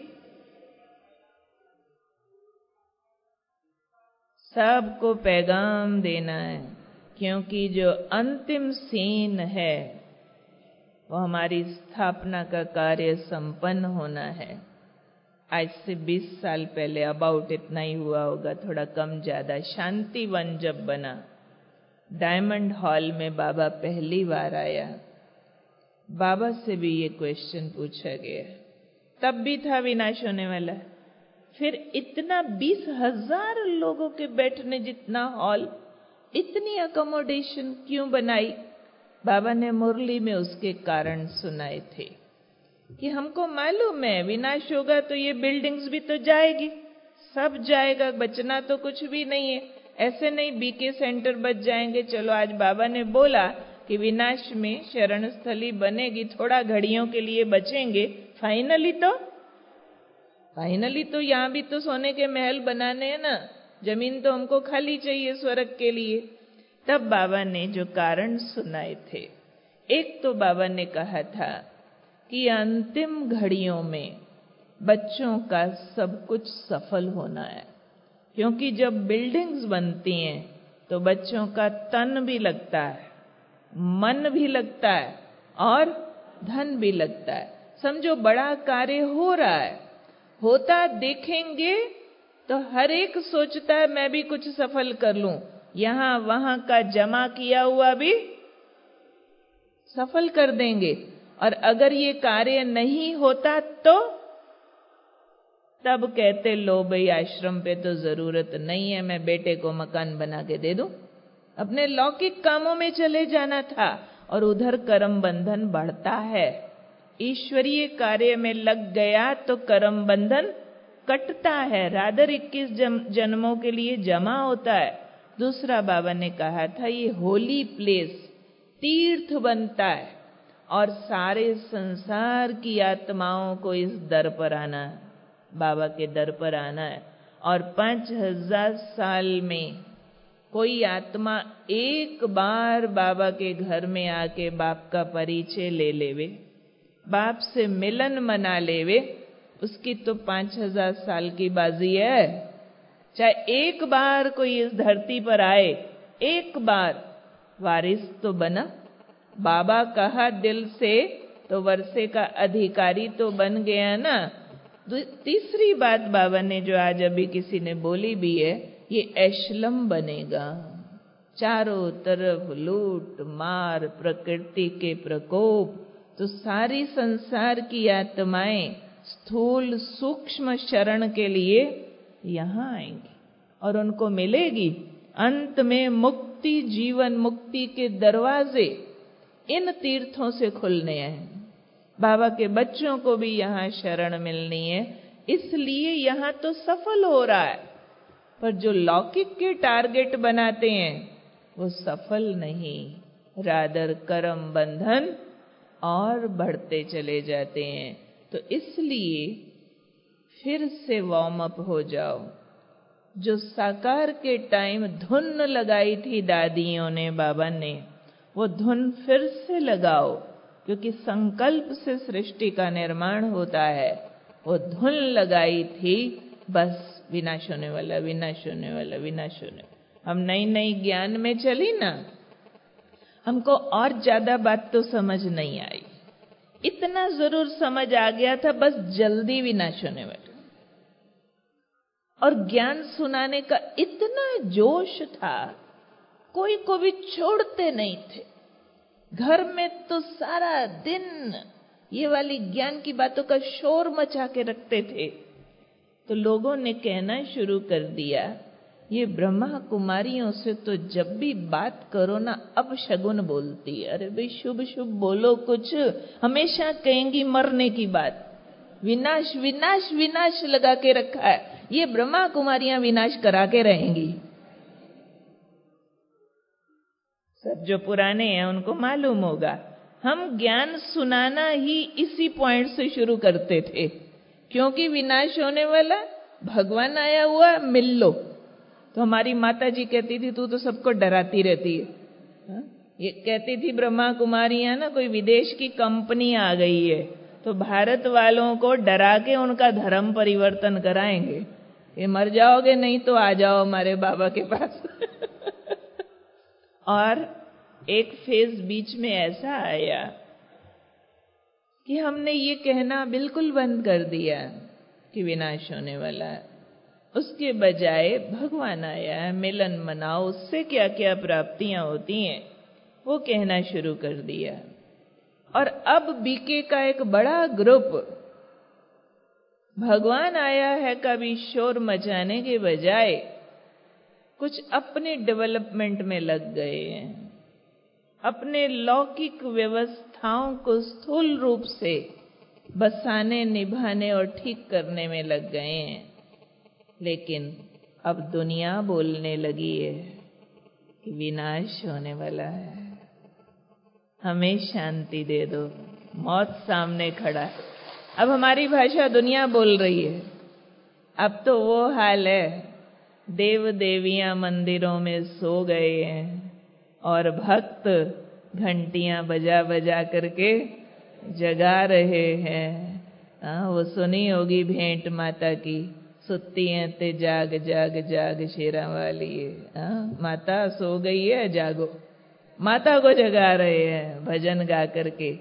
सबको पैगाम देना है, क्योंकि जो अंतिम सीन है वो हमारी स्थापना का कार्य संपन्न होना है। आज से 20 साल पहले अबाउट इतना ही हुआ होगा, थोड़ा कम ज्यादा। शांतिवन जब बना, डायमंड हॉल में बाबा पहली बार आया, बाबा से भी ये क्वेश्चन पूछा गया, तब भी था विनाश होने वाला। फिर इतना 20,000 लोगों के बैठने जितना हॉल, इतनी अकोमोडेशन क्यों बनाई? बाबा ने मुरली में उसके कारण सुनाए थे कि हमको मालूम है विनाश होगा तो ये बिल्डिंग्स भी तो जाएगी, सब जाएगा, बचना तो कुछ भी नहीं है। ऐसे नहीं बीके सेंटर बच जाएंगे। चलो आज बाबा ने बोला कि विनाश में शरण स्थली बनेगी, थोड़ा घड़ियों के लिए बचेंगे, फाइनली तो यहां भी तो सोने के महल बनाने हैं ना, जमीन तो हमको खाली चाहिए स्वर्ग के लिए। तब बाबा ने जो कारण सुनाए थे, एक तो बाबा ने कहा था कि अंतिम घड़ियों में बच्चों का सब कुछ सफल होना है, क्योंकि जब बिल्डिंग्स बनती हैं तो बच्चों का तन भी लगता है, मन भी लगता है और धन भी लगता है। समझो बड़ा कार्य हो रहा है, होता देखेंगे तो हर एक सोचता है मैं भी कुछ सफल कर लूं, यहां वहां का जमा किया हुआ भी सफल कर देंगे। और अगर ये कार्य नहीं होता तो तब कहते लो भाई आश्रम पे तो जरूरत नहीं है, मैं बेटे को मकान बना के दे दूं। अपने लौकिक कामों में चले जाना था और उधर कर्म बंधन बढ़ता है। ईश्वरीय कार्य में लग गया तो कर्म बंधन कटता है, रादर 21 जन्मों के लिए जमा होता है। दूसरा बाबा ने कहा था ये होली प्लेस तीर्थ बनता है और सारे संसार की आत्माओं को इस दर पर आना है, बाबा के दर पर आना है। और 5000 साल में कोई आत्मा एक बार बाबा के घर में आके बाप का परिचय ले लेवे, बाप से मिलन मना लेवे, उसकी तो 5000 साल की बाजी है। चाहे एक बार कोई इस धरती पर आए, एक बार वारिस तो बना, बाबा कहा दिल से तो वर्षे का अधिकारी तो बन गया ना। तीसरी बात बाबा ने जो आज अभी किसी ने बोली भी है, ये एशलम बनेगा। चारों तरफ लूट मार, प्रकृति के प्रकोप, तो सारी संसार की आत्माएं स्थूल सूक्ष्म शरण के लिए यहां आएंगी और उनको मिलेगी अंत में मुक्ति, जीवन मुक्ति के दरवाजे इन तीर्थों से खुलने हैं। बाबा के बच्चों को भी यहां शरण मिलनी है, इसलिए यहां तो सफल हो रहा है। पर जो लौकिक के टारगेट बनाते हैं वो सफल नहीं, रादर कर्म बंधन और बढ़ते चले जाते हैं। तो इसलिए फिर से वार्म अप हो जाओ। जो साकार के टाइम धुन लगाई थी दादियों ने, बाबा ने, वो धुन फिर से लगाओ, क्योंकि संकल्प से सृष्टि का निर्माण होता है। वो धुन लगाई थी, बस विनाश होने वाला, विनाश होने वाला, विनाश होने वाला। हम नई नई ज्ञान में चली ना, हमको और ज्यादा बात तो समझ नहीं आई, इतना जरूर समझ आ गया था बस जल्दी विनाश होने वाला। और ज्ञान सुनाने का इतना जोश था, कोई को भी छोड़ते नहीं थे। घर में तो सारा दिन ये वाली ज्ञान की बातों का शोर मचा के रखते थे। तो लोगों ने कहना शुरू कर दिया, ये ब्रह्मा कुमारियों से तो जब भी बात करो ना अब शगुन बोलती है। अरे भाई शुभ शुभ बोलो कुछ, हमेशा कहेंगी मरने की बात, विनाश विनाश विनाश लगा के रखा है। ये ब्रह्मा कुमारियां विनाश करा के रहेंगी। सब जो पुराने हैं उनको मालूम होगा, हम ज्ञान सुनाना ही इसी पॉइंट से शुरू करते थे, क्योंकि विनाश होने वाला, भगवान आया हुआ, मिल लो। तो हमारी माता जी कहती थी तू तो सबको डराती रहती है। ये कहती थी ब्रह्मा कुमारियां ना, कोई विदेश की कंपनी आ गई है तो भारत वालों को डरा के उनका धर्म परिवर्तन कराएंगे, ये मर जाओगे नहीं तो आ जाओ हमारे बाबा के पास। और एक फेज बीच में ऐसा आया कि हमने ये कहना बिल्कुल बंद कर दिया कि विनाश होने वाला है। उसके बजाय भगवान आया है, मिलन मनाओ, उससे क्या क्या प्राप्तियां होती हैं वो कहना शुरू कर दिया। और अब बीके का एक बड़ा ग्रुप भगवान आया है कभी शोर मचाने के बजाय कुछ अपने डेवलपमेंट में लग गए हैं, अपने लौकिक व्यवस्थाओं को स्थूल रूप से बसाने, निभाने और ठीक करने में लग गए हैं। लेकिन अब दुनिया बोलने लगी है कि विनाश होने वाला है, हमें शांति दे दो, मौत सामने खड़ा है। अब हमारी भाषा दुनिया बोल रही है। अब तो वो हाल है, देव देवियां मंदिरों में सो गए हैं और भक्त घंटियां बजा बजा करके जगा रहे हैं। वो सुनी होगी भेंट माता की, सुती हैं ते जाग जाग जाग शेरा वाली है। माता सो गई है, जागो। माता को जगा रहे हैं भजन गा करके।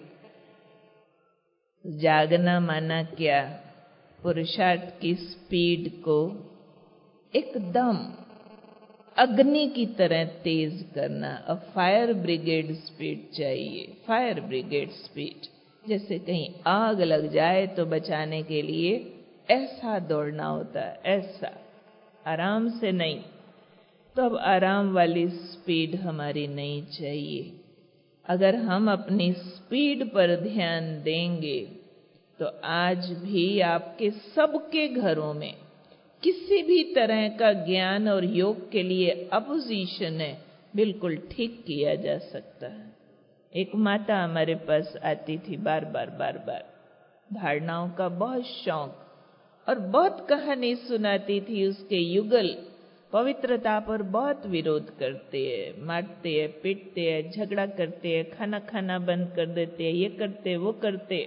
जागना माना क्या? पुरुषार्थ की स्पीड को एकदम अग्नि की तरह तेज करना। अब फायर ब्रिगेड स्पीड चाहिए, फायर ब्रिगेड स्पीड। जैसे कहीं आग लग जाए तो बचाने के लिए ऐसा दौड़ना होता है, ऐसा, आराम से नहीं। तो अब आराम वाली स्पीड हमारी नहीं चाहिए। अगर हम अपनी स्पीड पर ध्यान देंगे तो आज भी आपके सबके घरों में किसी भी तरह का ज्ञान और योग के लिए अपोजिशन है, बिल्कुल ठीक किया जा सकता है। एक माता हमारे पास आती थी बार बार धारणाओं का बहुत शौक, और बहुत कहानी सुनाती थी। उसके युगल पवित्रता पर बहुत विरोध करते हैं, मारते हैं, पीटते हैं, झगड़ा करते हैं, खाना खाना बंद कर देते हैं, ये करते वो करते।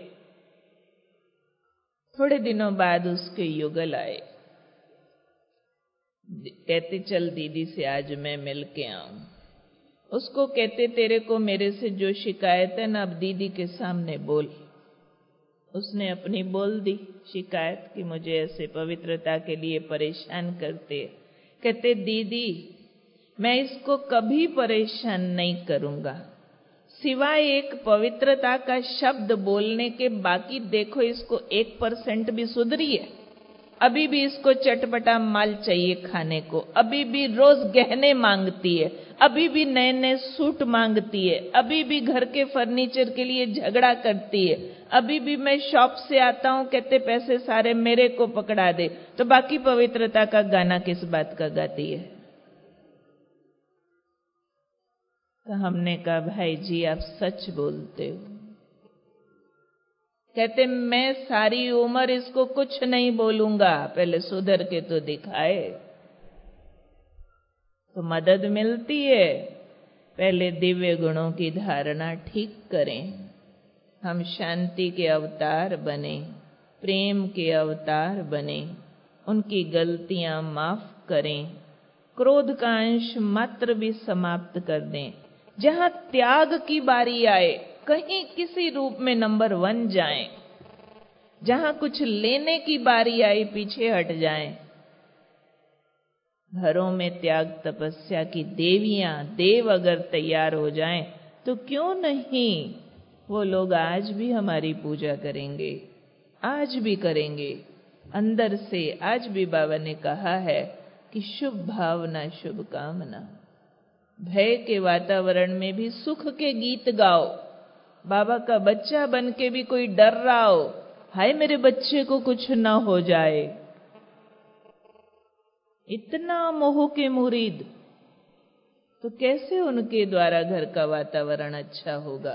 थोड़े दिनों बाद उसके युगल आए, कहते चल दीदी से आज मैं मिल के आऊं। उसको कहते तेरे को मेरे से जो शिकायत है ना, अब दीदी के सामने बोल। उसने अपनी बोल दी शिकायत कि मुझे ऐसे पवित्रता के लिए परेशान करते। कहते दीदी मैं इसको कभी परेशान नहीं करूंगा, सिवाय एक पवित्रता का शब्द बोलने के, बाकी देखो इसको 1% भी सुधरी है। अभी भी इसको चटपटा माल चाहिए खाने को, अभी भी रोज गहने मांगती है, अभी भी नए नए सूट मांगती है, अभी भी घर के फर्नीचर के लिए झगड़ा करती है, अभी भी मैं शॉप से आता हूं कहते पैसे सारे मेरे को पकड़ा दे, तो बाकी पवित्रता का गाना किस बात का गाती है? तो हमने कहा भाई जी आप सच बोलते हो। कहते मैं सारी उम्र इसको कुछ नहीं बोलूंगा, पहले सुधर के तो दिखाए। तो मदद मिलती है, पहले दिव्य गुणों की धारणा ठीक करें। हम शांति के अवतार बने, प्रेम के अवतार बने, उनकी गलतियां माफ करें, क्रोध का अंश मात्र भी समाप्त कर दें। जहां त्याग की बारी आए कहीं किसी रूप में नंबर 1 जाएं, जहां कुछ लेने की बारी आई पीछे हट जाएं। घरों में त्याग तपस्या की देवियां, देव अगर तैयार हो जाएं तो क्यों नहीं वो लोग आज भी हमारी पूजा करेंगे, आज भी करेंगे अंदर से। आज भी बाबा ने कहा है कि शुभ भावना शुभ कामना। भय के वातावरण में भी सुख के गीत गाओ। बाबा का बच्चा बन के भी कोई डर रहा हो, हाय मेरे बच्चे को कुछ ना हो जाए, इतना मोह के मुरीद, तो कैसे उनके द्वारा घर का वातावरण अच्छा होगा?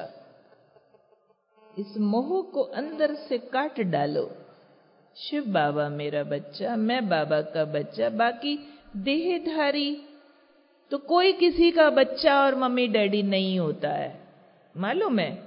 इस मोह को अंदर से काट डालो। शिव बाबा मेरा बच्चा, मैं बाबा का बच्चा, बाकी देहधारी तो कोई किसी का बच्चा और मम्मी डैडी नहीं होता है, मालूम है?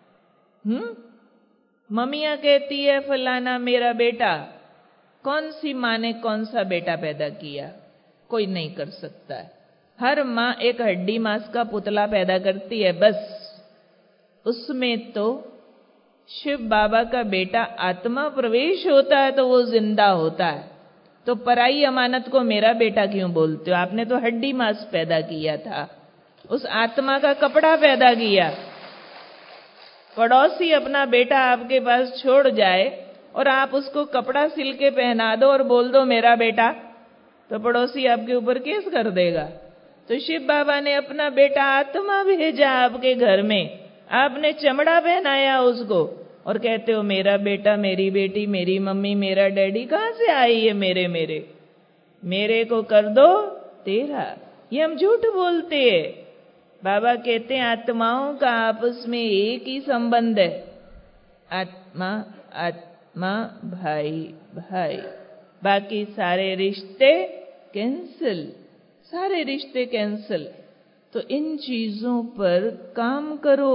मम्मियां कहती है फलाना मेरा बेटा, कौन सी माँ ने कौन सा बेटा पैदा किया? कोई नहीं कर सकता है। हर माँ एक हड्डी मांस का पुतला पैदा करती है, बस उसमें तो शिव बाबा का बेटा आत्मा प्रवेश होता है तो वो जिंदा होता है। तो पराई अमानत को मेरा बेटा क्यों बोलते हो? आपने तो हड्डी मांस पैदा किया था, उस आत्मा का कपड़ा पैदा किया। पड़ोसी अपना बेटा आपके पास छोड़ जाए और आप उसको कपड़ा सिल के पहना दो और बोल दो मेरा बेटा, तो पड़ोसी आपके ऊपर केस कर देगा। तो शिव बाबा ने अपना बेटा आत्मा भेजा आपके घर में, आपने चमड़ा पहनाया उसको और कहते हो मेरा बेटा, मेरी बेटी, मेरी मम्मी, मेरा डैडी। कहां से आई ये मेरे को कर दो तेरा? ये हम झूठ बोलते हैं। बाबा कहते हैं आत्माओं का आपस में एक ही संबंध है, आत्मा आत्मा, भाई भाई। बाकी सारे रिश्ते कैंसिल, सारे रिश्ते कैंसिल। तो इन चीजों पर काम करो।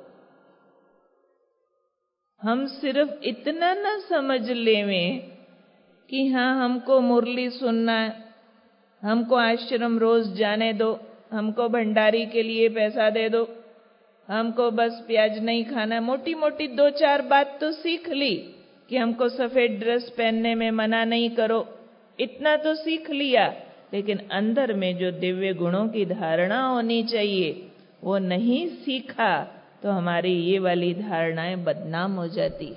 हम सिर्फ इतना ना समझ लेवें कि हाँ हमको मुरली सुनना है, हमको आश्रम रोज जाने दो, हमको भंडारी के लिए पैसा दे दो, हमको बस प्याज नहीं खाना। मोटी मोटी 2-4 बात तो सीख ली कि हमको सफेद ड्रेस पहनने में मना नहीं करो, इतना तो सीख लिया। लेकिन अंदर में जो दिव्य गुणों की धारणा होनी चाहिए वो नहीं सीखा, तो हमारी ये वाली धारणाएं बदनाम हो जाती।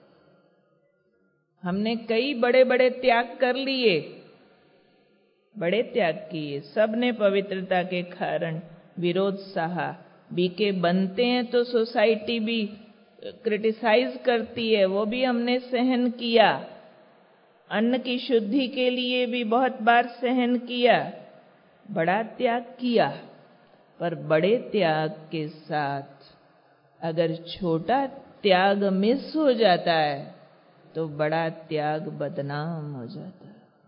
हमने कई बड़े बड़े त्याग कर लिए, बड़े त्याग किए, सबने पवित्रता के कारण विरोध सहा। बीके बनते हैं तो सोसाइटी भी क्रिटिसाइज करती है, वो भी हमने सहन किया। अन्न की शुद्धि के लिए भी बहुत बार सहन किया, बड़ा त्याग किया। पर बड़े त्याग के साथ अगर छोटा त्याग मिस हो जाता है तो बड़ा त्याग बदनाम हो जाता है।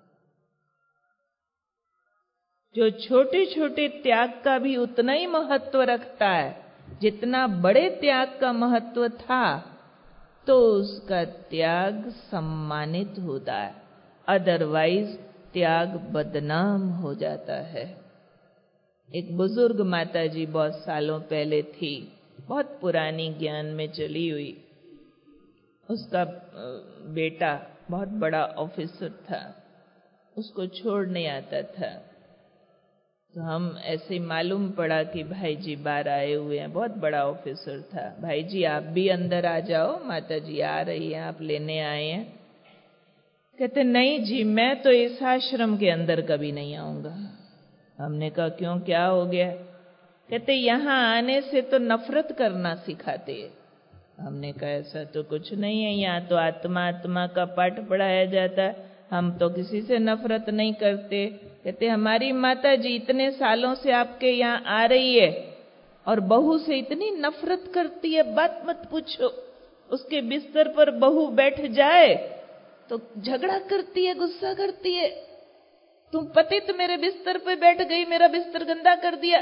जो छोटे छोटे त्याग का भी उतना ही महत्व रखता है जितना बड़े त्याग का महत्व था, तो उसका त्याग सम्मानित होता है, अदरवाइज त्याग बदनाम हो जाता है। एक बुजुर्ग माता जी बहुत सालों पहले थी, बहुत पुरानी ज्ञान में चली हुई। उसका बेटा बहुत बड़ा ऑफिसर था, उसको छोड़ नहीं आता था। तो हम ऐसे मालूम पड़ा कि भाई जी बाहर आए हुए हैं, बहुत बड़ा ऑफिसर था। भाई जी आप भी अंदर आ जाओ, माता जी आ रही हैं, आप लेने आए हैं। कहते नहीं जी, मैं तो इस आश्रम के अंदर कभी नहीं आऊंगा। हमने कहा क्यों, क्या हो गया? कहते यहाँ आने से तो नफरत करना सिखाते हैं। हमने कहा ऐसा तो कुछ नहीं है, यहाँ तो आत्मा आत्मा का पाठ पढ़ाया जाता है, हम तो किसी से नफरत नहीं करते। कहते हमारी माता जी इतने सालों से आपके यहाँ आ रही है और बहू से इतनी नफरत करती है, बात मत पूछो। उसके बिस्तर पर बहू बैठ जाए तो झगड़ा करती है, गुस्सा करती है। तुम पति तो मेरे बिस्तर पे बैठ गई, मेरा बिस्तर गंदा कर दिया।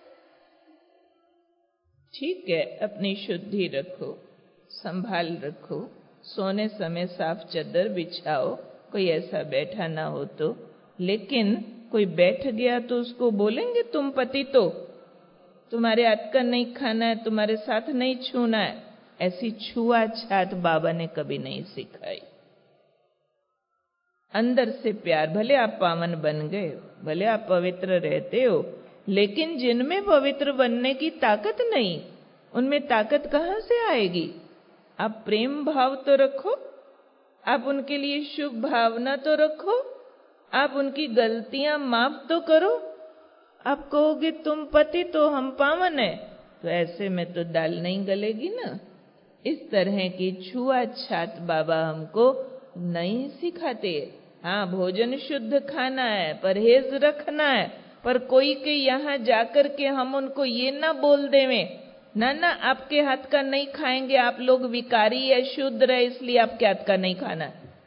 ठीक है, अपनी शुद्धि रखो, संभाल रखो, सोने समय साफ चादर बिछाओ, कोई ऐसा बैठा ना हो तो। लेकिन कोई बैठ गया तो उसको बोलेंगे तुम पति तो, तुम्हारे हाथ का नहीं खाना है, तुम्हारे साथ नहीं छूना है। ऐसी छुआछात बाबा ने कभी नहीं सिखाई। अंदर से प्यार, भले आप पावन बन गए हो, भले आप पवित्र रहते हो, लेकिन जिनमें पवित्र बनने की ताकत नहीं, उनमें ताकत कहां से आएगी? आप प्रेम भाव तो रखो, आप उनके लिए शुभ भावना तो रखो, आप उनकी गलतियां माफ तो करो। आप कहोगे तुम पति तो हम पावन है, तो ऐसे में तो दाल नहीं गलेगी ना। इस तरह की छुआछात बाबा हमको नहीं सिखाते। हाँ, भोजन शुद्ध खाना है, परहेज रखना है, पर कोई के यहाँ जाकर के हम उनको ये ना बोल देवें ना ना आपके हाथ का नहीं खाएंगे, आप लोग विकारी है, शूद्र है, इसलिए आपके हाथ का नहीं खाना।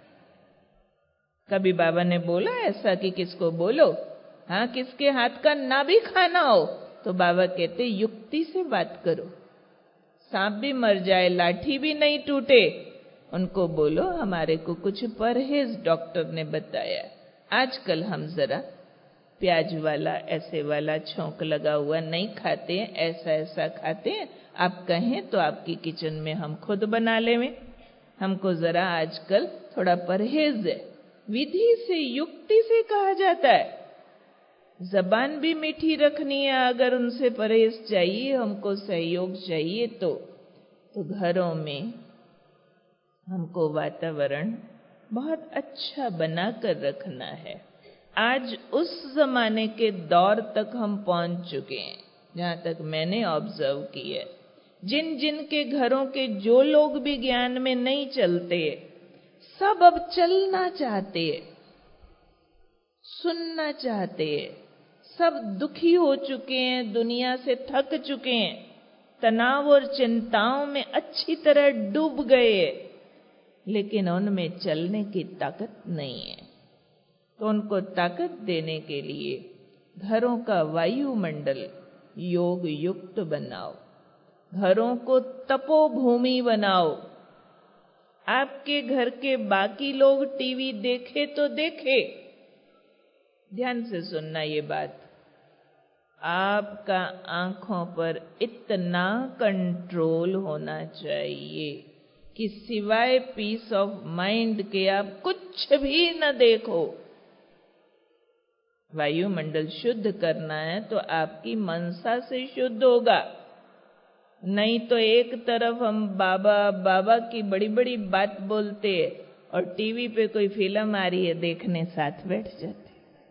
कभी बाबा ने बोला ऐसा कि किसको बोलो? हाँ, किसके हाथ का ना भी खाना हो तो बाबा कहते युक्ति से बात करो। सांप भी मर जाए, लाठी भी नहीं टूटे, उनको बोलो हमारे को कुछ परहेज डॉक्टर ने बताया। आजकल हम जरा प्याज वाला, ऐसे वाला, छौंक लगा हुआ नहीं खाते हैं, ऐसा ऐसा खाते हैं। आप कहें तो आपकी किचन में हम खुद बना लेवें। हमको जरा आजकल थोड़ा परहेज है, विधि से, युक्ति से कहा जाता है। जबान भी मीठी रखनी है, अगर उनसे परहेज चाहिए, हमको सहयोग चाहिए तो घरों में हमको वातावरण बहुत अच्छा बनाकर रखना है। आज उस जमाने के दौर तक हम पहुंच चुके हैं, जहां तक मैंने ऑब्जर्व किया, जिन जिन के घरों के जो लोग भी ज्ञान में नहीं चलते, सब अब चलना चाहते, सुनना चाहते, सब दुखी हो चुके हैं, दुनिया से थक चुके हैं, तनाव और चिंताओं में अच्छी तरह डूब गए, लेकिन उनमें चलने की ताकत नहीं है। तो उनको ताकत देने के लिए घरों का वायुमंडल योग युक्त बनाओ, घरों को तपोभूमि बनाओ। आपके घर के बाकी लोग टीवी देखे तो देखे, ध्यान से सुनना ये बात, आपका आंखों पर इतना कंट्रोल होना चाहिए कि सिवाय पीस ऑफ माइंड के आप कुछ भी न देखो। वायुमंडल शुद्ध करना है तो आपकी मनसा से शुद्ध होगा, नहीं तो एक तरफ हम बाबा बाबा की बड़ी बड़ी बात बोलते हैं और टीवी पे कोई फिल्म आ रही है देखने साथ बैठ जाते,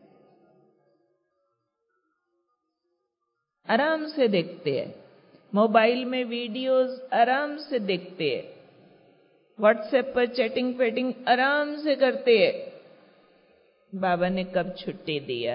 आराम से देखते हैं, मोबाइल में वीडियोस आराम से देखते हैं, व्हाट्सएप पर चैटिंग पेटिंग आराम से करते हैं। बाबा ने कब छुट्टी दिया?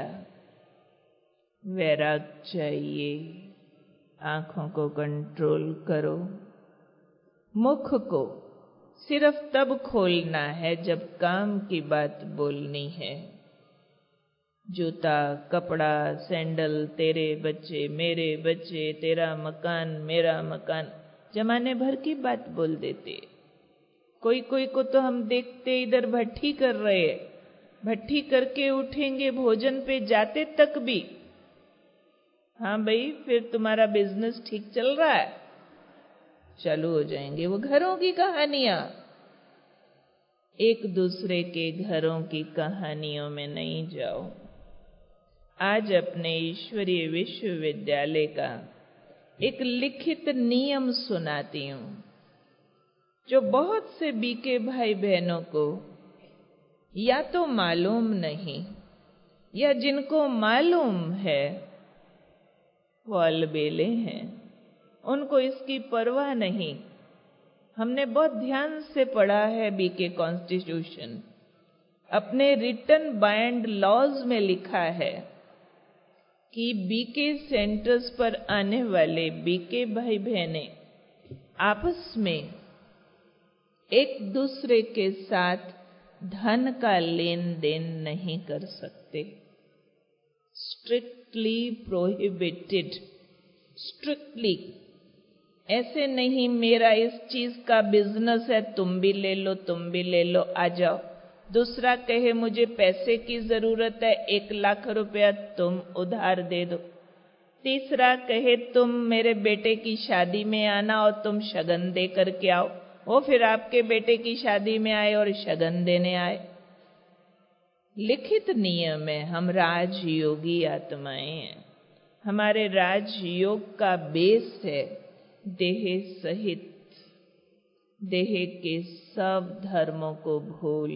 वैराग चाहिए, आंखों को कंट्रोल करो, मुख को सिर्फ तब खोलना है जब काम की बात बोलनी है। जूता, कपड़ा, सैंडल, तेरे बच्चे, मेरे बच्चे, तेरा मकान, मेरा मकान, जमाने भर की बात बोल देते। कोई कोई को तो हम देखते इधर भट्ठी कर रहे, भट्ठी करके उठेंगे भोजन पे जाते तक भी, हाँ भाई फिर तुम्हारा बिजनेस ठीक चल रहा है, चालू हो जाएंगे वो घरों की कहानियां। एक दूसरे के घरों की कहानियों में नहीं जाओ। आज अपने ईश्वरीय विश्वविद्यालय का एक लिखित नियम सुनाती हूं, जो बहुत से बीके भाई बहनों को या तो मालूम नहीं, या जिनको मालूम है वो अलबेले हैं, उनको इसकी परवाह नहीं। हमने बहुत ध्यान से पढ़ा है बीके कॉन्स्टिट्यूशन, अपने रिटन बाइंड लॉज में लिखा है कि बीके सेंटर्स पर आने वाले बीके भाई बहनें आपस में एक दूसरे के साथ धन का लेन देन नहीं कर सकते, स्ट्रिक्टली प्रोहिबिटेड, स्ट्रिक्टली। ऐसे नहीं मेरा इस चीज का बिजनेस है, तुम भी ले लो, तुम भी ले लो, आ जाओ। दूसरा कहे मुझे पैसे की जरूरत है, 1 लाख रुपया तुम उधार दे दो। तीसरा कहे तुम मेरे बेटे की शादी में आना और तुम शगन दे करके आओ, वो फिर आपके बेटे की शादी में आए और शगन देने आए। लिखित नियम है, हम राजयोगी आत्माएं हैं, हमारे राजयोग का बेस है देह सहित, देह के सब धर्मों को भूल,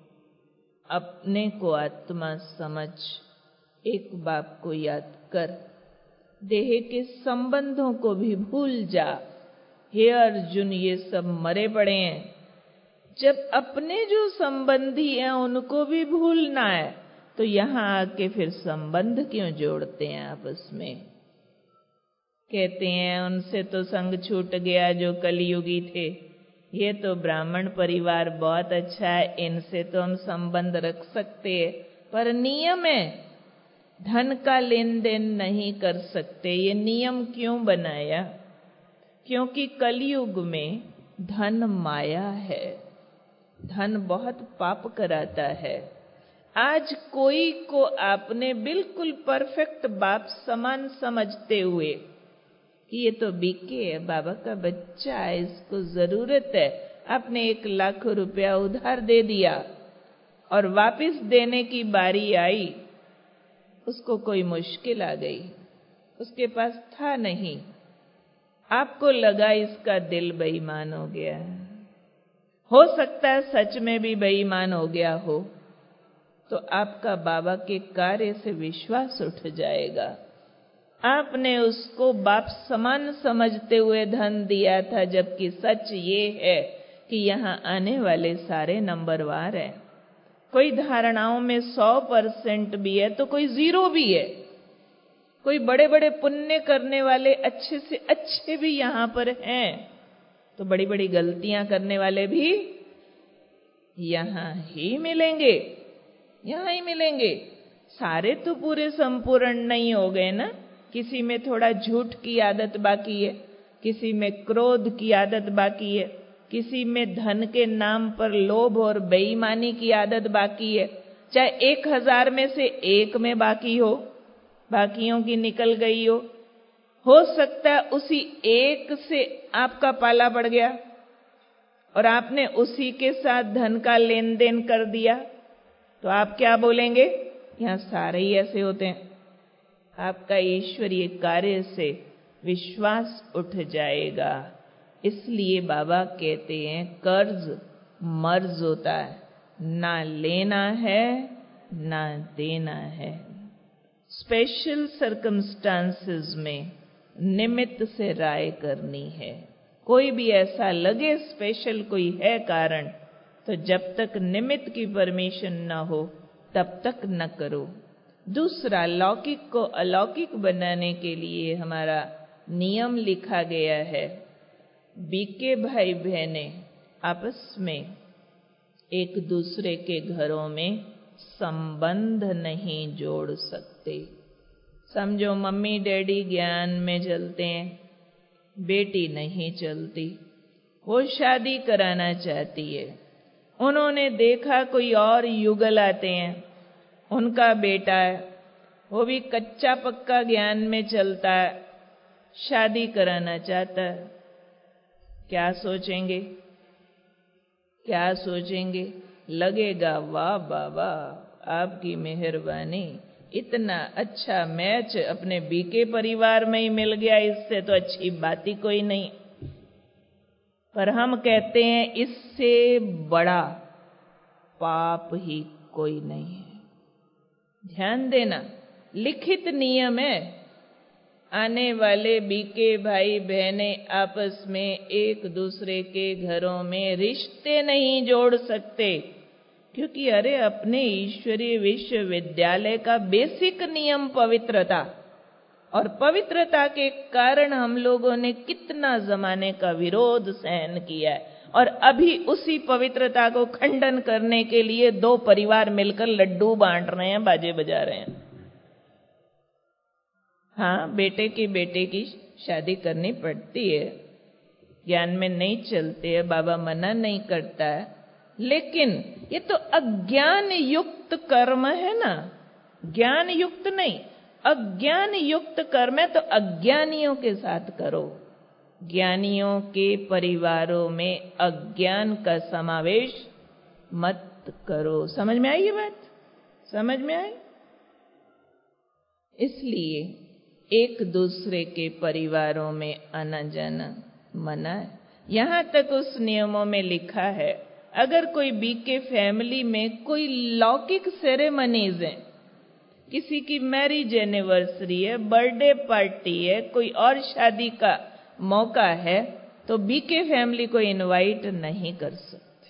अपने को आत्मा समझ, एक बाप को याद कर, देह के संबंधों को भी भूल जा। हे अर्जुन, ये सब मरे पड़े हैं, जब अपने जो संबंधी हैं उनको भी भूलना है तो यहां आके फिर संबंध क्यों जोड़ते हैं आपस में? कहते हैं उनसे तो संग छूट गया जो कलयुगी थे, ये तो ब्राह्मण परिवार बहुत अच्छा है, इनसे तो हम संबंध रख सकते हैं, पर नियम है, धन का लेन देन नहीं कर सकते। ये नियम क्यों बनाया? क्योंकि कलयुग में धन माया है, धन बहुत पाप कराता है। आज कोई को आपने बिल्कुल परफेक्ट बाप समान समझते हुए कि ये तो बीके है, बाबा का बच्चा है, इसको जरूरत है, आपने 1 लाख रुपया उधार दे दिया और वापस देने की बारी आई, उसको कोई मुश्किल आ गई, उसके पास था नहीं, आपको लगा इसका दिल बेईमान हो गया, हो सकता है सच में भी बेईमान हो गया हो, तो आपका बाबा के कार्य से विश्वास उठ जाएगा। आपने उसको बाप समान समझते हुए धन दिया था, जबकि सच ये है कि यहाँ आने वाले सारे नंबरवार हैं। कोई धारणाओं में 100% भी है तो कोई 0 भी है। कोई बड़े बड़े पुण्य करने वाले अच्छे से अच्छे भी यहाँ पर हैं, तो बड़ी बड़ी गलतियां करने वाले भी यहाँ ही मिलेंगे, यहाँ ही मिलेंगे। सारे तो पूरे संपूर्ण नहीं हो गए ना। किसी में थोड़ा झूठ की आदत बाकी है, किसी में क्रोध की आदत बाकी है, किसी में धन के नाम पर लोभ और बेईमानी की आदत बाकी है। चाहे 1000 में से 1 में बाकी हो, बाकियों की निकल गई हो सकता है उसी 1 से आपका पाला पड़ गया और आपने उसी के साथ धन का लेन देन कर दिया, तो आप क्या बोलेंगे? यहां सारे ही ऐसे होते हैं। आपका ईश्वरीय कार्य से विश्वास उठ जाएगा। इसलिए बाबा कहते हैं कर्ज मर्ज होता है, ना लेना है ना देना है। स्पेशल सर्कमस्टांसेस में निमित्त से राय करनी है। कोई भी ऐसा लगे स्पेशल कोई है कारण, तो जब तक निमित्त की परमिशन न हो तब तक न करो। दूसरा, लौकिक को अलौकिक बनाने के लिए हमारा नियम लिखा गया है। बीके भाई बहनें आपस में एक दूसरे के घरों में संबंध नहीं जोड़ सकते। समझो मम्मी डैडी ज्ञान में चलते हैं, बेटी नहीं चलती, वो शादी कराना चाहती है। उन्होंने देखा कोई और युगल आते हैं, उनका बेटा है, वो भी कच्चा पक्का ज्ञान में चलता है, शादी कराना चाहता है। क्या सोचेंगे? क्या सोचेंगे? लगेगा वाह बाबा आपकी मेहरबानी, इतना अच्छा मैच अपने बीके परिवार में ही मिल गया, इससे तो अच्छी बात ही कोई नहीं। पर हम कहते हैं इससे बड़ा पाप ही कोई नहीं है। ध्यान देना, लिखित नियम है, आने वाले बीके भाई बहनें आपस में एक दूसरे के घरों में रिश्ते नहीं जोड़ सकते, क्योंकि अरे अपने ईश्वरीय विश्वविद्यालय का बेसिक नियम पवित्रता, और पवित्रता के कारण हम लोगों ने कितना जमाने का विरोध सहन किया है, और अभी उसी पवित्रता को खंडन करने के लिए 2 परिवार मिलकर लड्डू बांट रहे हैं, बाजे बजा रहे हैं। हाँ, बेटे की शादी करनी पड़ती है, ज्ञान में नहीं चलते है, बाबा मना नहीं करता है, लेकिन ये तो अज्ञान युक्त कर्म है ना, ज्ञान युक्त नहीं। अज्ञान युक्त कर्म है तो अज्ञानियों के साथ करो। ज्ञानियों के परिवारों में अज्ञान का समावेश मत करो। समझ में आई ये बात? समझ में आई? इसलिए एक दूसरे के परिवारों में आना जाना मना है। यहां तक उस नियमों में लिखा है, अगर कोई बीके फैमिली में कोई लौकिक सेरेमनीज है, किसी की मैरिज एनिवर्सरी है, बर्थडे पार्टी है, कोई और शादी का मौका है, तो बीके फैमिली को इनवाइट नहीं कर सकते।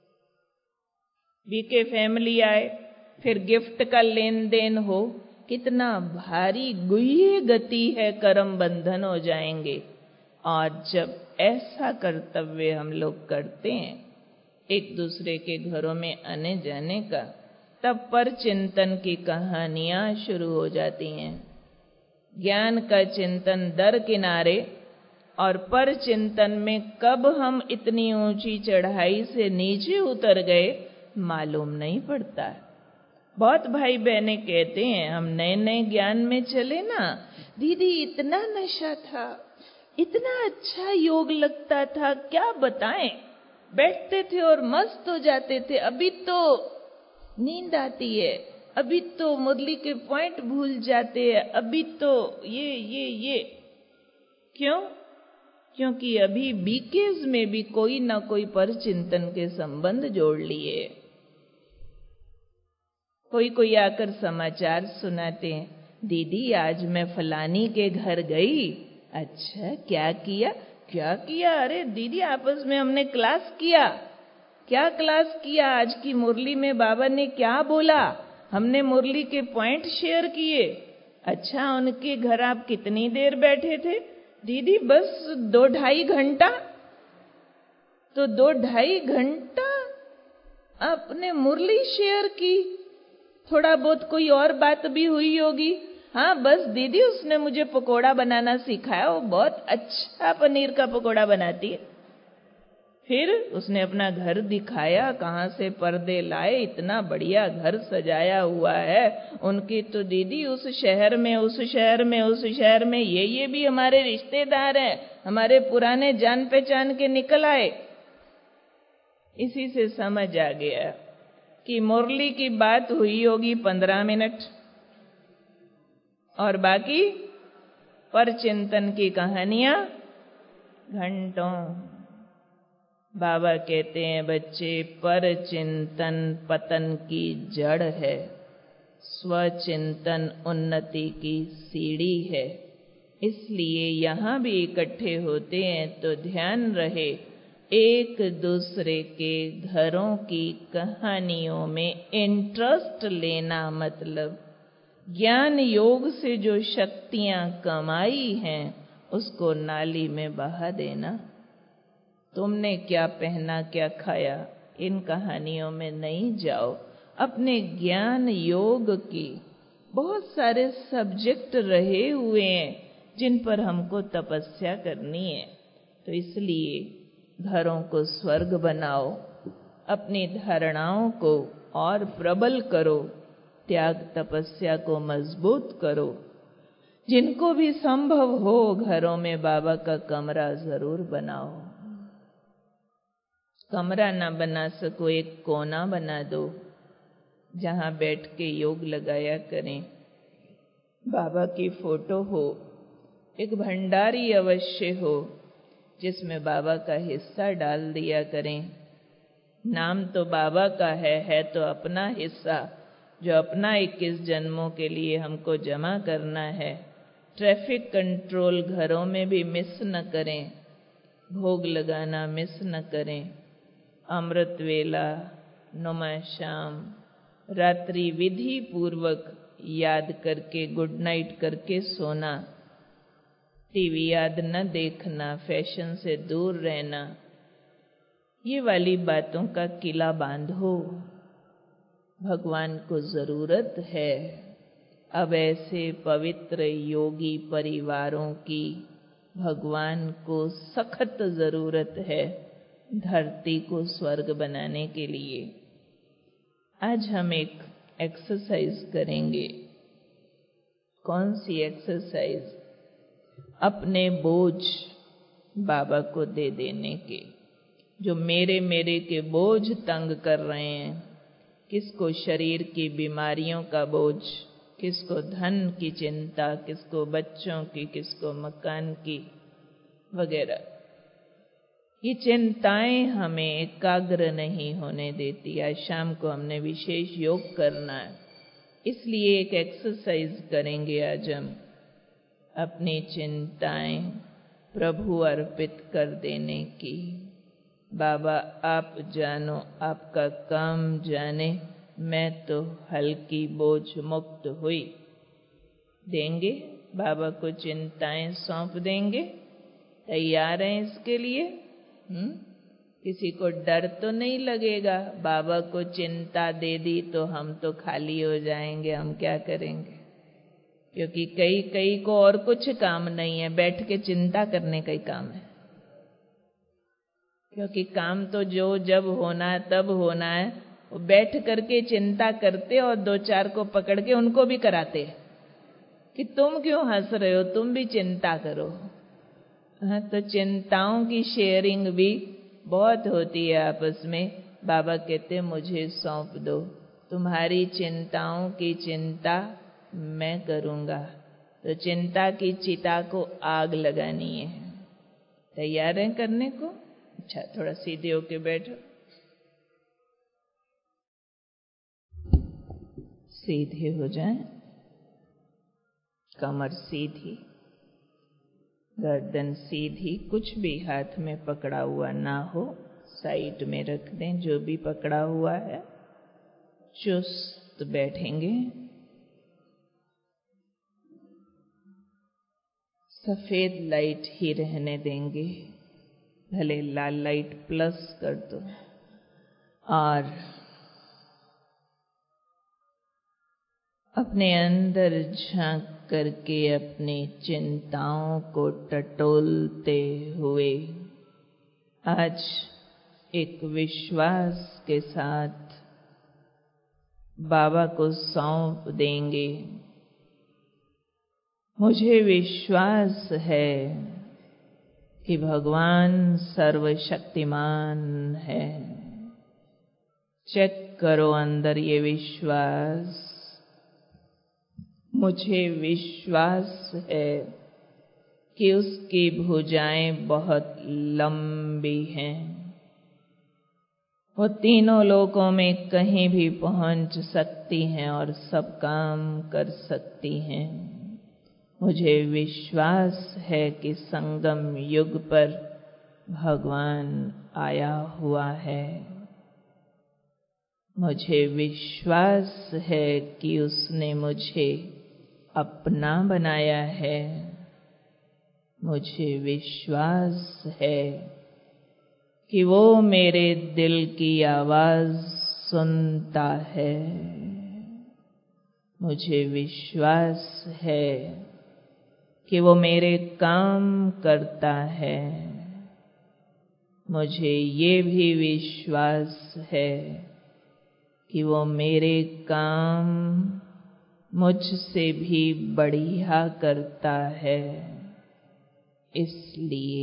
बीके फैमिली आए, फिर गिफ्ट का लेन देन हो, कितना भारी गुह्य गति है, कर्म बंधन हो जाएंगे। और जब ऐसा कर्तव्य हम लोग करते हैं एक दूसरे के घरों में आने जाने का, तब पर चिंतन की कहानियां शुरू हो जाती हैं। ज्ञान का चिंतन दर किनारे, और पर चिंतन में कब हम इतनी ऊंची चढ़ाई से नीचे उतर गए मालूम नहीं पड़ता है। बहुत भाई बहनें कहते हैं हम नए नए ज्ञान में चले ना, दीदी इतना नशा था, इतना अच्छा योग लगता था, क्या बताएं, बैठते थे और मस्त हो जाते थे, अभी तो नींद आती है, अभी तो मुरली के पॉइंट भूल जाते हैं, अभी तो ये क्यों? क्योंकि अभी बीकेज में भी कोई ना कोई पर चिंतन के संबंध जोड़ लिए। कोई कोई आकर समाचार सुनाते हैं, दीदी आज मैं फलानी के घर गई। अच्छा, क्या किया? क्या किया? अरे दीदी आपस में हमने क्लास किया। क्या क्लास किया? आज की मुरली में बाबा ने क्या बोला, हमने मुरली के पॉइंट शेयर किए। अच्छा, उनके घर आप कितनी देर बैठे थे? दीदी बस 2-2.5 घंटा। तो 2-2.5 घंटा आपने मुरली शेयर की, थोड़ा बहुत कोई और बात भी हुई होगी। हाँ बस दीदी उसने मुझे पकोड़ा बनाना सिखाया, वो बहुत अच्छा पनीर का पकोड़ा बनाती है। फिर उसने अपना घर दिखाया, कहाँ से पर्दे लाए, इतना बढ़िया घर सजाया हुआ है उनकी। तो दीदी उस शहर में, उस शहर में, उस शहर में ये भी हमारे रिश्तेदार हैं, हमारे पुराने जान पहचान के निकल आए। इसी से समझ आ गया कि मुरली की बात हुई होगी 15 मिनट और बाकी पर चिंतन की कहानियां घंटों। बाबा कहते हैं बच्चे, पर चिंतन पतन की जड़ है, स्वचिंतन उन्नति की सीढ़ी है। इसलिए यहां भी इकट्ठे होते हैं तो ध्यान रहे, एक दूसरे के घरों की कहानियों में इंटरेस्ट लेना मतलब ज्ञान योग से जो शक्तियां कमाई हैं उसको नाली में बहा देना। तुमने क्या पहना, क्या खाया, इन कहानियों में नहीं जाओ। अपने ज्ञान योग की बहुत सारे सब्जेक्ट रहे हुए हैं जिन पर हमको तपस्या करनी है। तो इसलिए घरों को स्वर्ग बनाओ, अपनी धारणाओं को और प्रबल करो, त्याग तपस्या को मजबूत करो। जिनको भी संभव हो घरों में बाबा का कमरा जरूर बनाओ। कमरा ना बना सको, एक कोना बना दो जहां बैठ के योग लगाया करें। बाबा की फोटो हो, एक भंडारी अवश्य हो जिसमें बाबा का हिस्सा डाल दिया करें। नाम तो बाबा का है तो अपना हिस्सा जो अपना 21 जन्मों के लिए हमको जमा करना है। ट्रैफिक कंट्रोल घरों में भी मिस न करें, भोग लगाना मिस न करें। अमृत वेला, नुमा शाम, रात्रि विधि पूर्वक याद करके गुड नाइट करके सोना, टीवी याद न देखना, फैशन से दूर रहना, ये वाली बातों का किला बांधो। भगवान को जरूरत है अब ऐसे पवित्र योगी परिवारों की, भगवान को सख्त जरूरत है धरती को स्वर्ग बनाने के लिए। आज हम एक एक्सरसाइज करेंगे। कौन सी एक्सरसाइज? अपने बोझ बाबा को दे देने के। जो मेरे के बोझ तंग कर रहे हैं, किसको शरीर की बीमारियों का बोझ, किसको धन की चिंता, किसको बच्चों की, किसको मकान की वगैरह। ये चिंताएं हमें एकाग्र नहीं होने देती। आज शाम को हमने विशेष योग करना है, इसलिए एक एक्सरसाइज करेंगे आज हम। अपनी चिंताएं प्रभु अर्पित कर देने की। बाबा आप जानो, आपका काम जाने, मैं तो हल्की बोझ मुक्त हुई। देंगे बाबा को, चिंताएं सौंप देंगे। तैयार हैं इसके लिए? किसी को डर तो नहीं लगेगा? बाबा को चिंता दे दी तो हम तो खाली हो जाएंगे, हम क्या करेंगे? क्योंकि कई को और कुछ काम नहीं है, बैठ के चिंता करने का ही काम है। क्योंकि काम तो जो जब होना है तब होना है, वो बैठ करके चिंता करते और 2-4 को पकड़ के उनको भी कराते कि तुम क्यों हंस रहे हो, तुम भी चिंता करो। हाँ, तो चिंताओं की शेयरिंग भी बहुत होती है आपस में। बाबा कहते मुझे सौंप दो, तुम्हारी चिंताओं की चिंता मैं करूंगा। तो चिंता की चिता को आग लगानी है। तैयार हैं करने को? अच्छा, थोड़ा सीधे होके बैठो। सीधे हो जाएं, कमर सीधी, गर्दन सीधी, कुछ भी हाथ में पकड़ा हुआ ना हो, साइड में रख दें। जो भी पकड़ा हुआ है चुस्त बैठेंगे। सफेद लाइट ही रहने देंगे, भले लाल लाइट प्लस कर दो। और अपने अंदर झांक करके अपनी चिंताओं को टटोलते हुए आज एक विश्वास के साथ बाबा को सौंप देंगे। मुझे विश्वास है कि भगवान सर्वशक्तिमान है। चेक करो अंदर ये विश्वास। मुझे विश्वास है कि उसकी भुजाएं बहुत लंबी हैं। वो तीनों लोकों में कहीं भी पहुंच सकती हैं और सब काम कर सकती हैं। मुझे विश्वास है कि संगम युग पर भगवान आया हुआ है। मुझे विश्वास है कि उसने मुझे अपना बनाया है। मुझे विश्वास है कि वो मेरे दिल की आवाज सुनता है। मुझे विश्वास है कि वो मेरे काम करता है। मुझे ये भी विश्वास है कि वो मेरे काम मुझसे भी बढ़िया करता है। इसलिए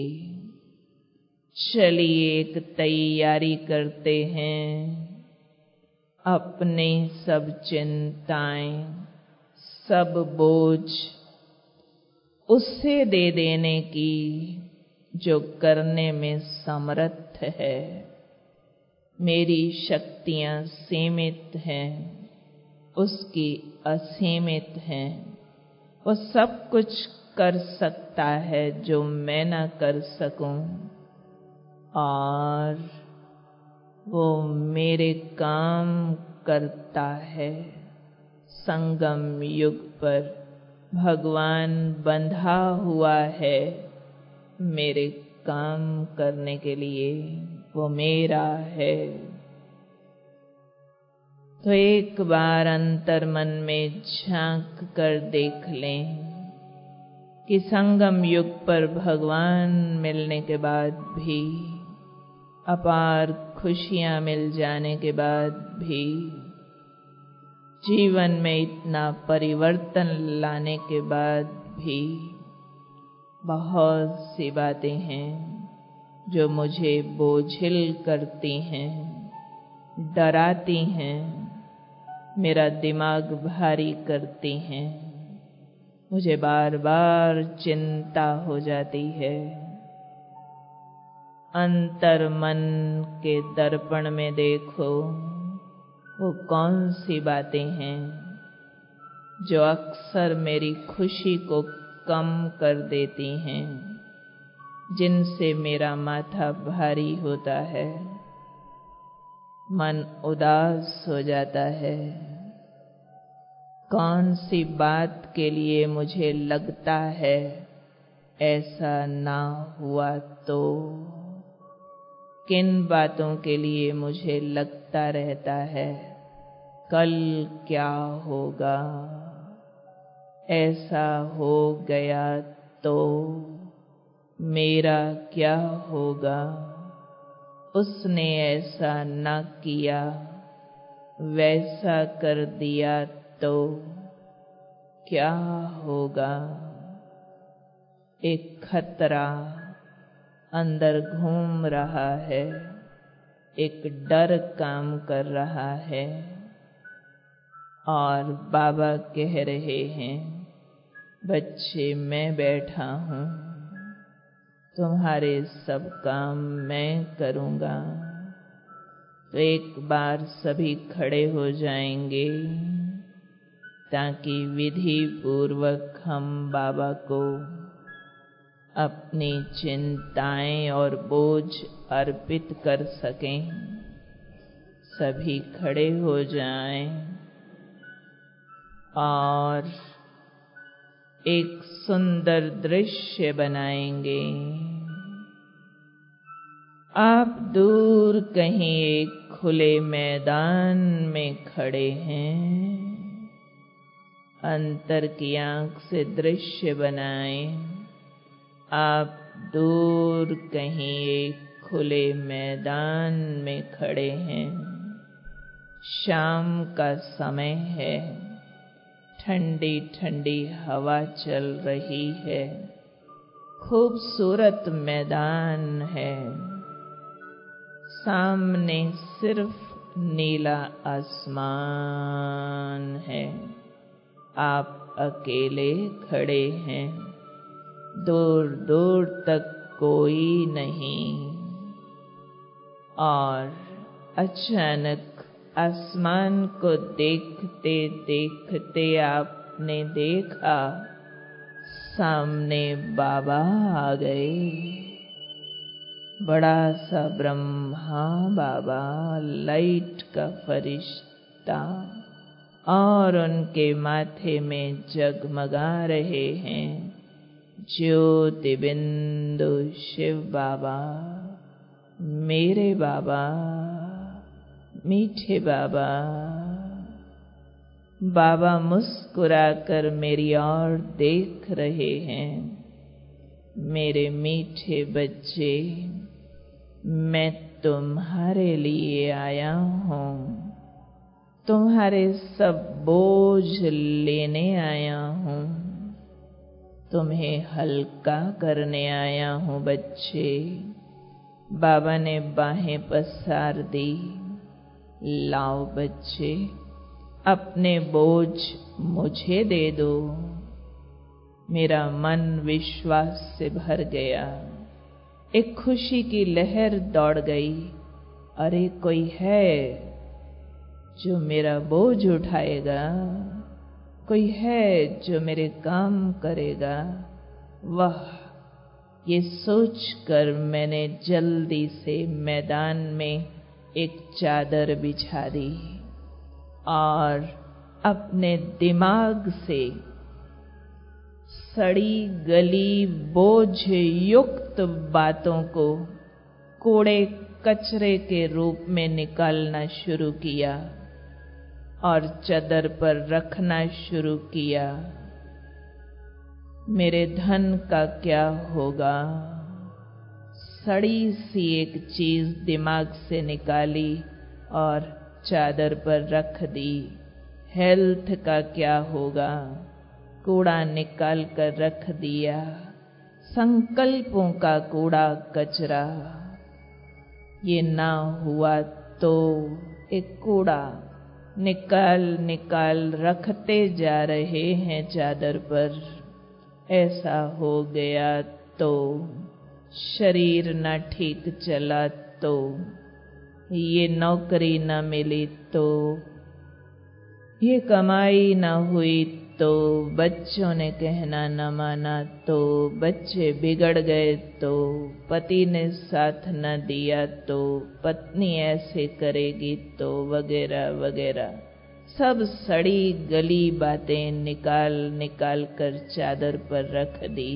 चलिए एक तैयारी करते हैं, अपनी सब चिंताएं, सब बोझ उससे दे देने की जो करने में समर्थ है। मेरी शक्तियां सीमित हैं, उसकी असीमित हैं। वो सब कुछ कर सकता है जो मैं ना कर सकूं, और वो मेरे काम करता है। संगम युग पर भगवान बंधा हुआ है मेरे काम करने के लिए। वो मेरा है। तो एक बार अंतर मन में झांक कर देख लें कि संगम युग पर भगवान मिलने के बाद भी, अपार खुशियां मिल जाने के बाद भी, जीवन में इतना परिवर्तन लाने के बाद भी बहुत सी बातें हैं जो मुझे बोझिल करती हैं, डराती हैं, मेरा दिमाग भारी करती हैं। मुझे बार बार चिंता हो जाती है। अंतर मन के दर्पण में देखो, वो कौन सी बातें हैं जो अक्सर मेरी खुशी को कम कर देती हैं, जिनसे मेरा माथा भारी होता है, मन उदास हो जाता है। कौन सी बात के लिए मुझे लगता है ऐसा ना हुआ तो? किन बातों के लिए मुझे लगता रहता है कल क्या होगा, ऐसा हो गया तो मेरा क्या होगा, उसने ऐसा ना किया, वैसा कर दिया तो क्या होगा। एक खतरा अंदर घूम रहा है, एक डर काम कर रहा है, और बाबा कह रहे हैं, बच्चे मैं बैठा हूँ, तुम्हारे सब काम मैं करूँगा। तो एक बार सभी खड़े हो जाएंगे ताकि विधि पूर्वक हम बाबा को अपनी चिंताएं और बोझ अर्पित कर सकें। सभी खड़े हो जाएं और एक सुंदर दृश्य बनाएंगे। आप दूर कहीं एक खुले मैदान में खड़े हैं। अंतर की आंख से दृश्य बनाएं। आप दूर कहीं एक खुले मैदान में खड़े हैं। शाम का समय है। ठंडी ठंडी हवा चल रही है। खूबसूरत मैदान है। सामने सिर्फ नीला आसमान है। आप अकेले खड़े हैं। दूर दूर तक कोई नहीं। और अचानक आसमान को देखते देखते आपने देखा सामने बाबा आ गए। बड़ा सा ब्रह्मा बाबा, लाइट का फरिश्ता, और उनके माथे में जगमगा रहे हैं ज्योति बिंदु शिव बाबा, मेरे बाबा, मीठे बाबा। बाबा मुस्कुराकर मेरी ओर देख रहे हैं। मेरे मीठे बच्चे, मैं तुम्हारे लिए आया हूँ। तुम्हारे सब बोझ लेने आया हूँ। तुम्हें हल्का करने आया हूँ बच्चे। बाबा ने बाहें पसार दी। लाओ बच्चे, अपने बोझ मुझे दे दो। मेरा मन विश्वास से भर गया। एक खुशी की लहर दौड़ गई। अरे कोई है जो मेरा बोझ उठाएगा, कोई है जो मेरे काम करेगा। वाह, ये सोचकर मैंने जल्दी से मैदान में एक चादर बिछा दी और अपने दिमाग से सड़ी गली बोझ युक्त बातों को कूड़े कचरे के रूप में निकालना शुरू किया और चादर पर रखना शुरू किया। मेरे धन का क्या होगा? सड़ी सी एक चीज दिमाग से निकाली और चादर पर रख दी। हेल्थ का क्या होगा? कूड़ा निकाल कर रख दिया। संकल्पों का कूड़ा कचरा। ये ना हुआ तो एक कूड़ा निकाल निकाल रखते जा रहे हैं चादर पर। ऐसा हो गया तो, शरीर ना ठीक चला तो, ये नौकरी ना मिली तो, ये कमाई ना हुई तो, बच्चों ने कहना न माना तो, बच्चे बिगड़ गए तो, पति ने साथ न दिया तो, पत्नी ऐसे करेगी तो, वगैरह वगैरह। सब सड़ी गली बातें निकाल निकाल कर चादर पर रख दी।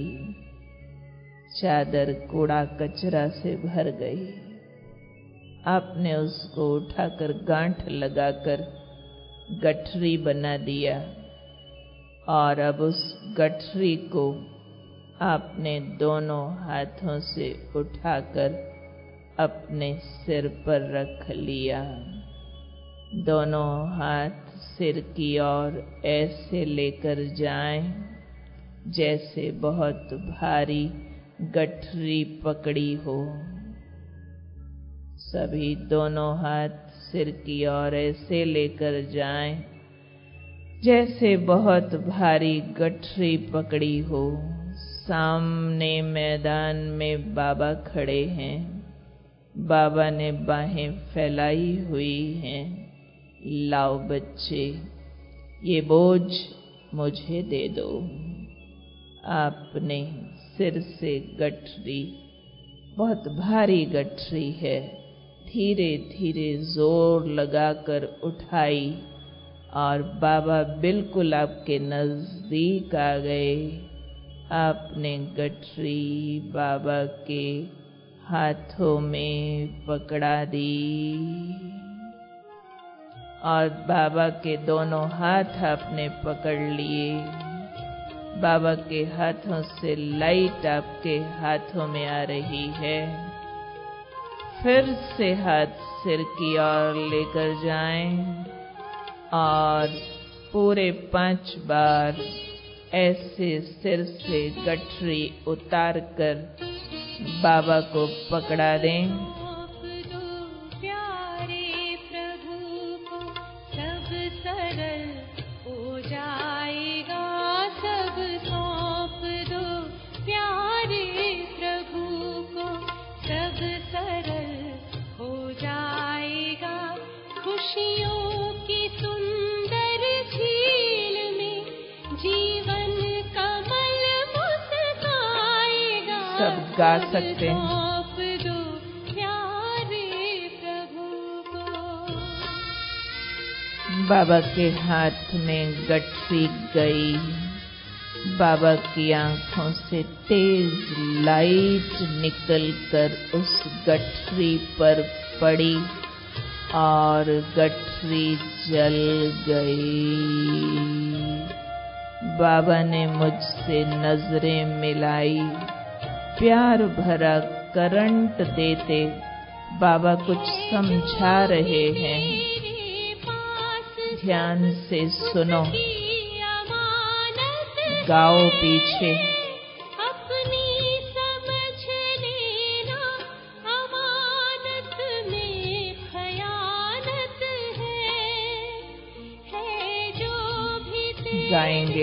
चादर कूड़ा कचरा से भर गई। आपने उसको उठाकर गांठ लगाकर गठरी बना दिया और अब उस गठरी को आपने दोनों हाथों से उठाकर अपने सिर पर रख लिया। दोनों हाथ सिर की ओर ऐसे लेकर जाएं जैसे बहुत भारी गठरी पकड़ी हो। सभी दोनों हाथ सिर की ओर ऐसे लेकर जाएं जैसे बहुत भारी गठरी पकड़ी हो। सामने मैदान में बाबा खड़े हैं। बाबा ने बाहें फैलाई हुई हैं। लाओ बच्चे, ये बोझ मुझे दे दो। आपने सिर से गठरी, बहुत भारी गठरी है, धीरे धीरे जोर लगाकर उठाई और बाबा बिल्कुल आपके नजदीक आ गए। आपने गठरी बाबा के हाथों में पकड़ा दी और बाबा के दोनों हाथ आपने पकड़ लिए। बाबा के हाथों से लाइट आपके हाथों में आ रही है। फिर से हाथ सिर की ओर लेकर जाएं और पूरे 5 बार ऐसे सिर से गठरी उतार कर बाबा को पकड़ा दें। सब गा सकते हैं। बाबा के हाथ में गठरी गई। बाबा की आंखों से तेज लाइट निकलकर उस गठरी पर पड़ी और गठरी जल गई। बाबा ने मुझसे नजरें मिलाई। प्यार भरा करंट देते बाबा कुछ समझा रहे हैं। ध्यान से सुनो, गाओ पीछे। अपनी समझ लेना, अमानत में खयानत है जो भी गाएंगे।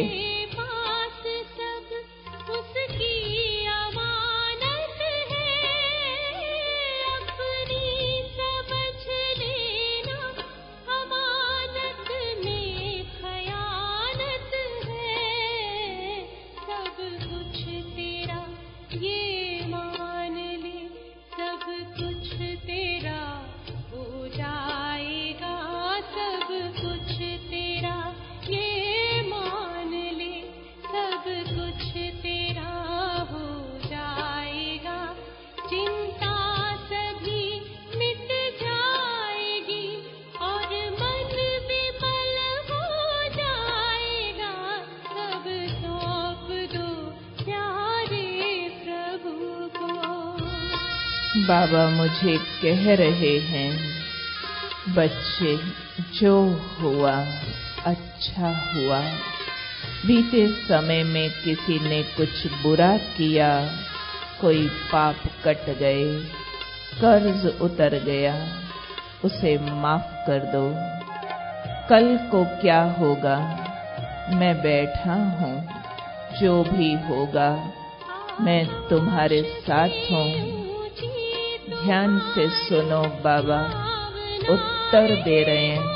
बाबा मुझे कह रहे हैं, बच्चे जो हुआ अच्छा हुआ। बीते समय में किसी ने कुछ बुरा किया, कोई पाप कट गए, कर्ज उतर गया, उसे माफ कर दो। कल को क्या होगा, मैं बैठा हूँ, जो भी होगा मैं तुम्हारे साथ हूँ। ध्यान से सुनो, बाबा उत्तर दे रहे हैं।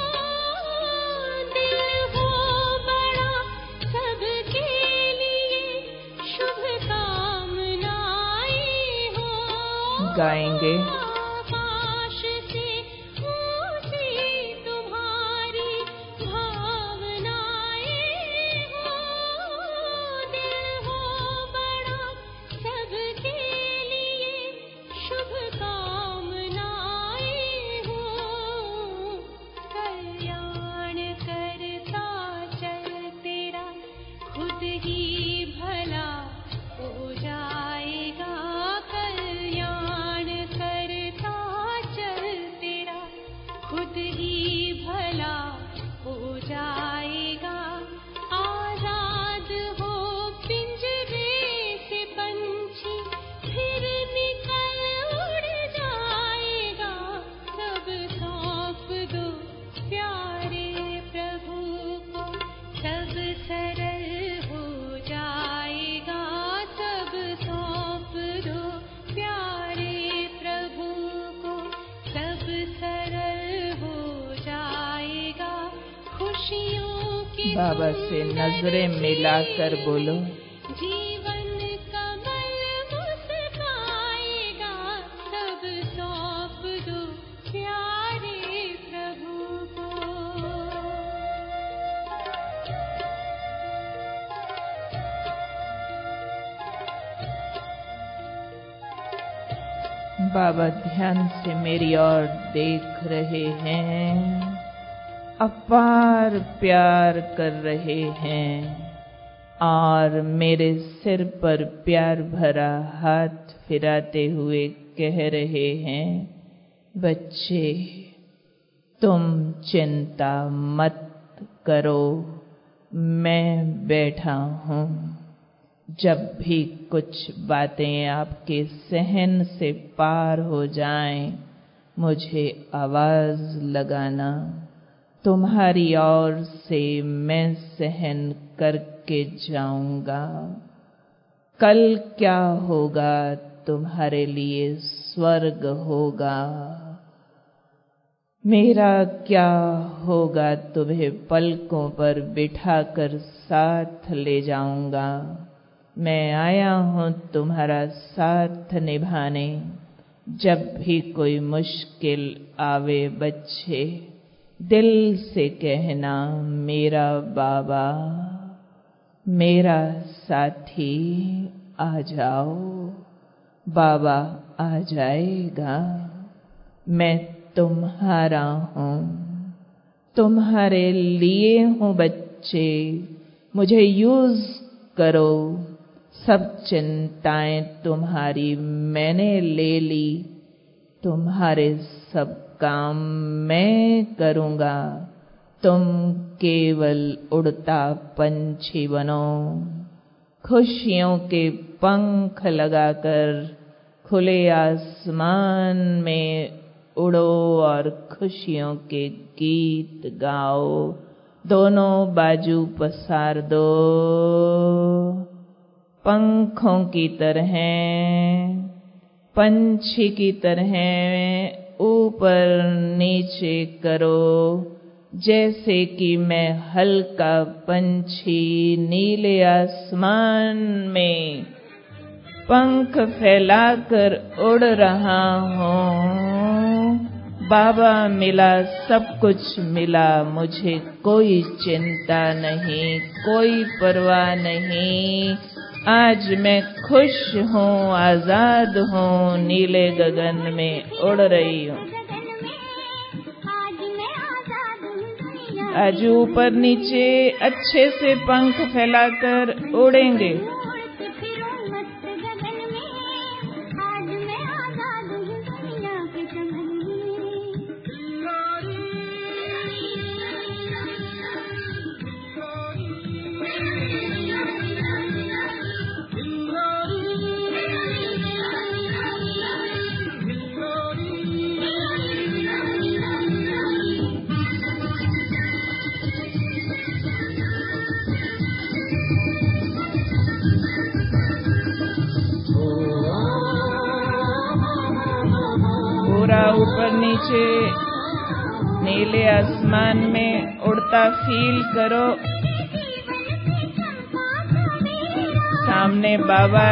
गाएंगे। बाबा से नजरें मिलाकर बोलो, जीवन कमल मुस्काएगा, सब सौंप दो प्यारे प्रभु को। बाबा ध्यान से मेरी ओर देख रहे हैं, अपार प्यार कर रहे हैं और मेरे सिर पर प्यार भरा हाथ फिराते हुए कह रहे हैं, बच्चे तुम चिंता मत करो, मैं बैठा हूँ। जब भी कुछ बातें आपके सहन से पार हो जाएं, मुझे आवाज लगाना, तुम्हारी ओर से मैं सहन करके जाऊंगा। कल क्या होगा तुम्हारे लिए स्वर्ग होगा, मेरा क्या होगा तुम्हें पलकों पर बिठाकर साथ ले जाऊंगा। मैं आया हूँ तुम्हारा साथ निभाने, जब भी कोई मुश्किल आवे बच्चे, दिल से कहना मेरा बाबा, मेरा साथी आ जाओ। बाबा आ जाएगा, मैं तुम्हारा हूँ, तुम्हारे लिए हूँ बच्चे, मुझे यूज करो। सब चिंताएं तुम्हारी मैंने ले ली, तुम्हारे सब काम मैं करूँगा, तुम केवल उड़ता पंछी बनो। खुशियों के पंख लगाकर खुले आसमान में उड़ो और खुशियों के गीत गाओ। दोनों बाजू पसार दो, पंखों की तरह, पंछी की तरह ऊपर नीचे करो, जैसे कि मैं हल्का पंछी नीले आसमान में पंख फैलाकर उड़ रहा हूँ। बाबा मिला, सब कुछ मिला, मुझे कोई चिंता नहीं, कोई परवाह नहीं। आज मैं खुश हूँ, आजाद हूँ, नीले गगन में उड़ रही हूँ। आज ऊपर नीचे अच्छे से पंख फैलाकर उड़ेंगे। पूरा ऊपर नीचे नीले आसमान में उड़ता फील करो। सामने बाबा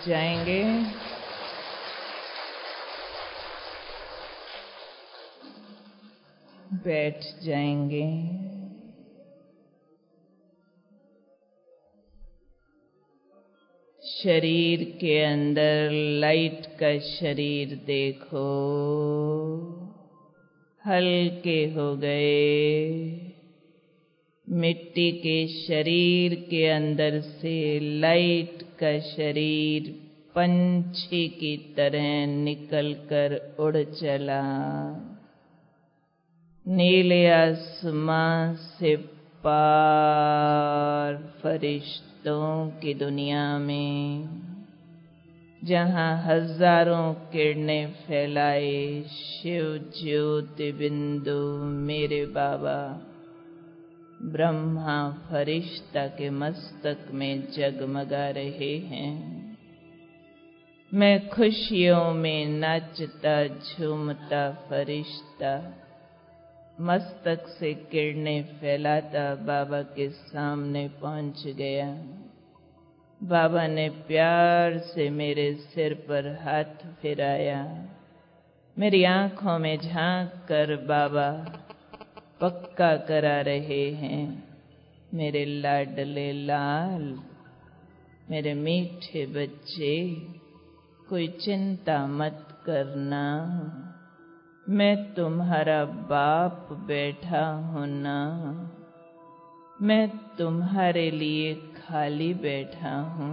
जाएंगे। बैठ जाएंगे। शरीर के अंदर लाइट का शरीर देखो, हल्के हो गए। मिट्टी के शरीर के अंदर से लाइट का शरीर पंछी की तरह निकलकर उड़ चला। नीले आसमां से पार फरिश्तों की दुनिया में, जहां हजारों किरणें फैलाए शिव ज्योति बिंदु मेरे बाबा ब्रह्मा फरिश्ता के मस्तक में जगमगा रहे हैं। मैं खुशियों में नाचता झूमता फरिश्ता मस्तक से किरणें फैलाता बाबा के सामने पहुंच गया। बाबा ने प्यार से मेरे सिर पर हाथ फिराया। मेरी आंखों में झांक कर बाबा पक्का करा रहे हैं, मेरे लाडले लाल, मेरे मीठे बच्चे, कोई चिंता मत करना, मैं तुम्हारा बाप बैठा हूं ना, मैं तुम्हारे लिए खाली बैठा हूं।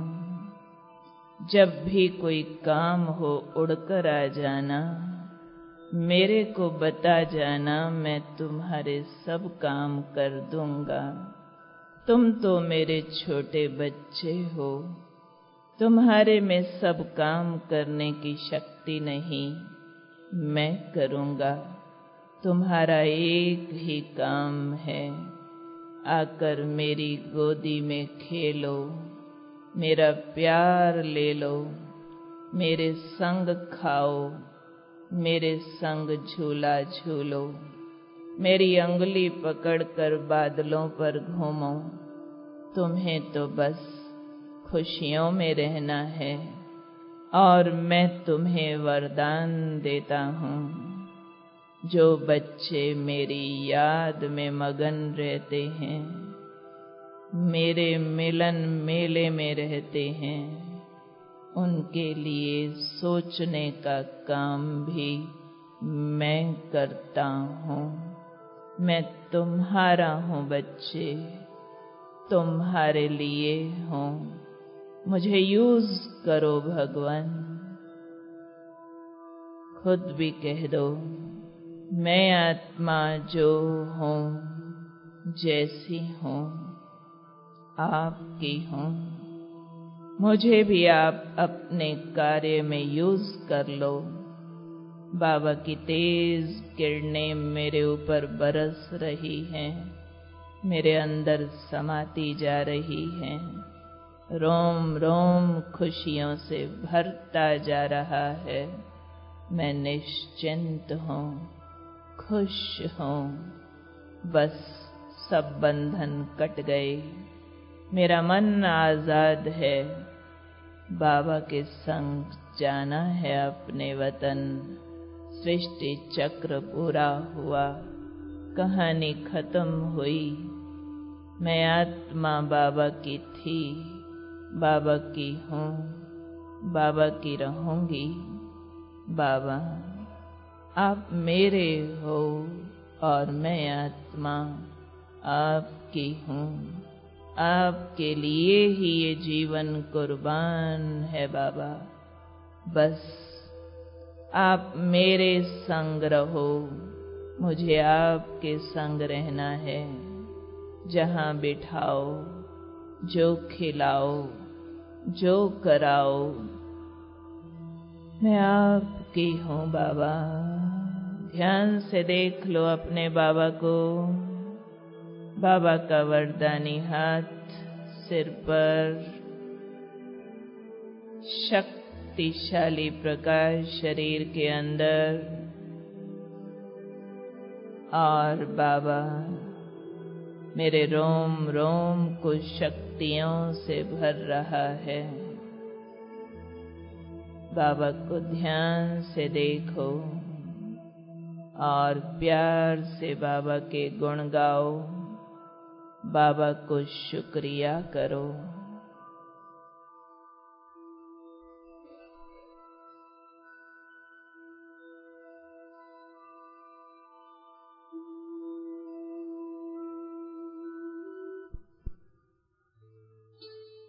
जब भी कोई काम हो उड़कर आ जाना, मेरे को बता जाना, मैं तुम्हारे सब काम कर दूंगा। तुम तो मेरे छोटे बच्चे हो, तुम्हारे में सब काम करने की शक्ति नहीं, मैं करूंगा। तुम्हारा एक ही काम है, आकर मेरी गोदी में खेलो, मेरा प्यार ले लो, मेरे संग खाओ, मेरे संग झूला झूलो, मेरी अंगुली पकड़कर बादलों पर घूमो। तुम्हें तो बस खुशियों में रहना है और मैं तुम्हें वरदान देता हूँ। जो बच्चे मेरी याद में मगन रहते हैं, मेरे मिलन मेले में रहते हैं, उनके लिए सोचने का काम भी मैं करता हूँ। मैं तुम्हारा हूँ बच्चे, तुम्हारे लिए हूँ, मुझे यूज करो भगवान। खुद भी कह दो, मैं आत्मा जो हूँ, जैसी हूँ, आपकी हूँ, मुझे भी आप अपने कार्य में यूज कर लो। बाबा की तेज किरणें मेरे ऊपर बरस रही हैं, मेरे अंदर समाती जा रही हैं, रोम रोम खुशियों से भरता जा रहा है। मैं निश्चिंत हूँ, खुश हूँ, बस सब बंधन कट गए, मेरा मन आजाद है। बाबा के संग जाना है अपने वतन। सृष्टि चक्र पूरा हुआ, कहानी खत्म हुई। मैं आत्मा बाबा की थी, बाबा की हूँ, बाबा की रहूंगी। बाबा आप मेरे हो और मैं आत्मा आपकी हूँ। आपके लिए ही ये जीवन कुर्बान है बाबा। बस आप मेरे संग रहो, मुझे आपके संग रहना है। जहाँ बिठाओ, जो खिलाओ, जो कराओ, मैं आपकी हूँ बाबा। ध्यान से देख लो अपने बाबा को। बाबा का वरदानी हाथ सिर पर, शक्तिशाली प्रकाश शरीर के अंदर, और बाबा मेरे रोम रोम को शक्तियों से भर रहा है। बाबा को ध्यान से देखो और प्यार से बाबा के गुण गाओ, बाबा को शुक्रिया करो।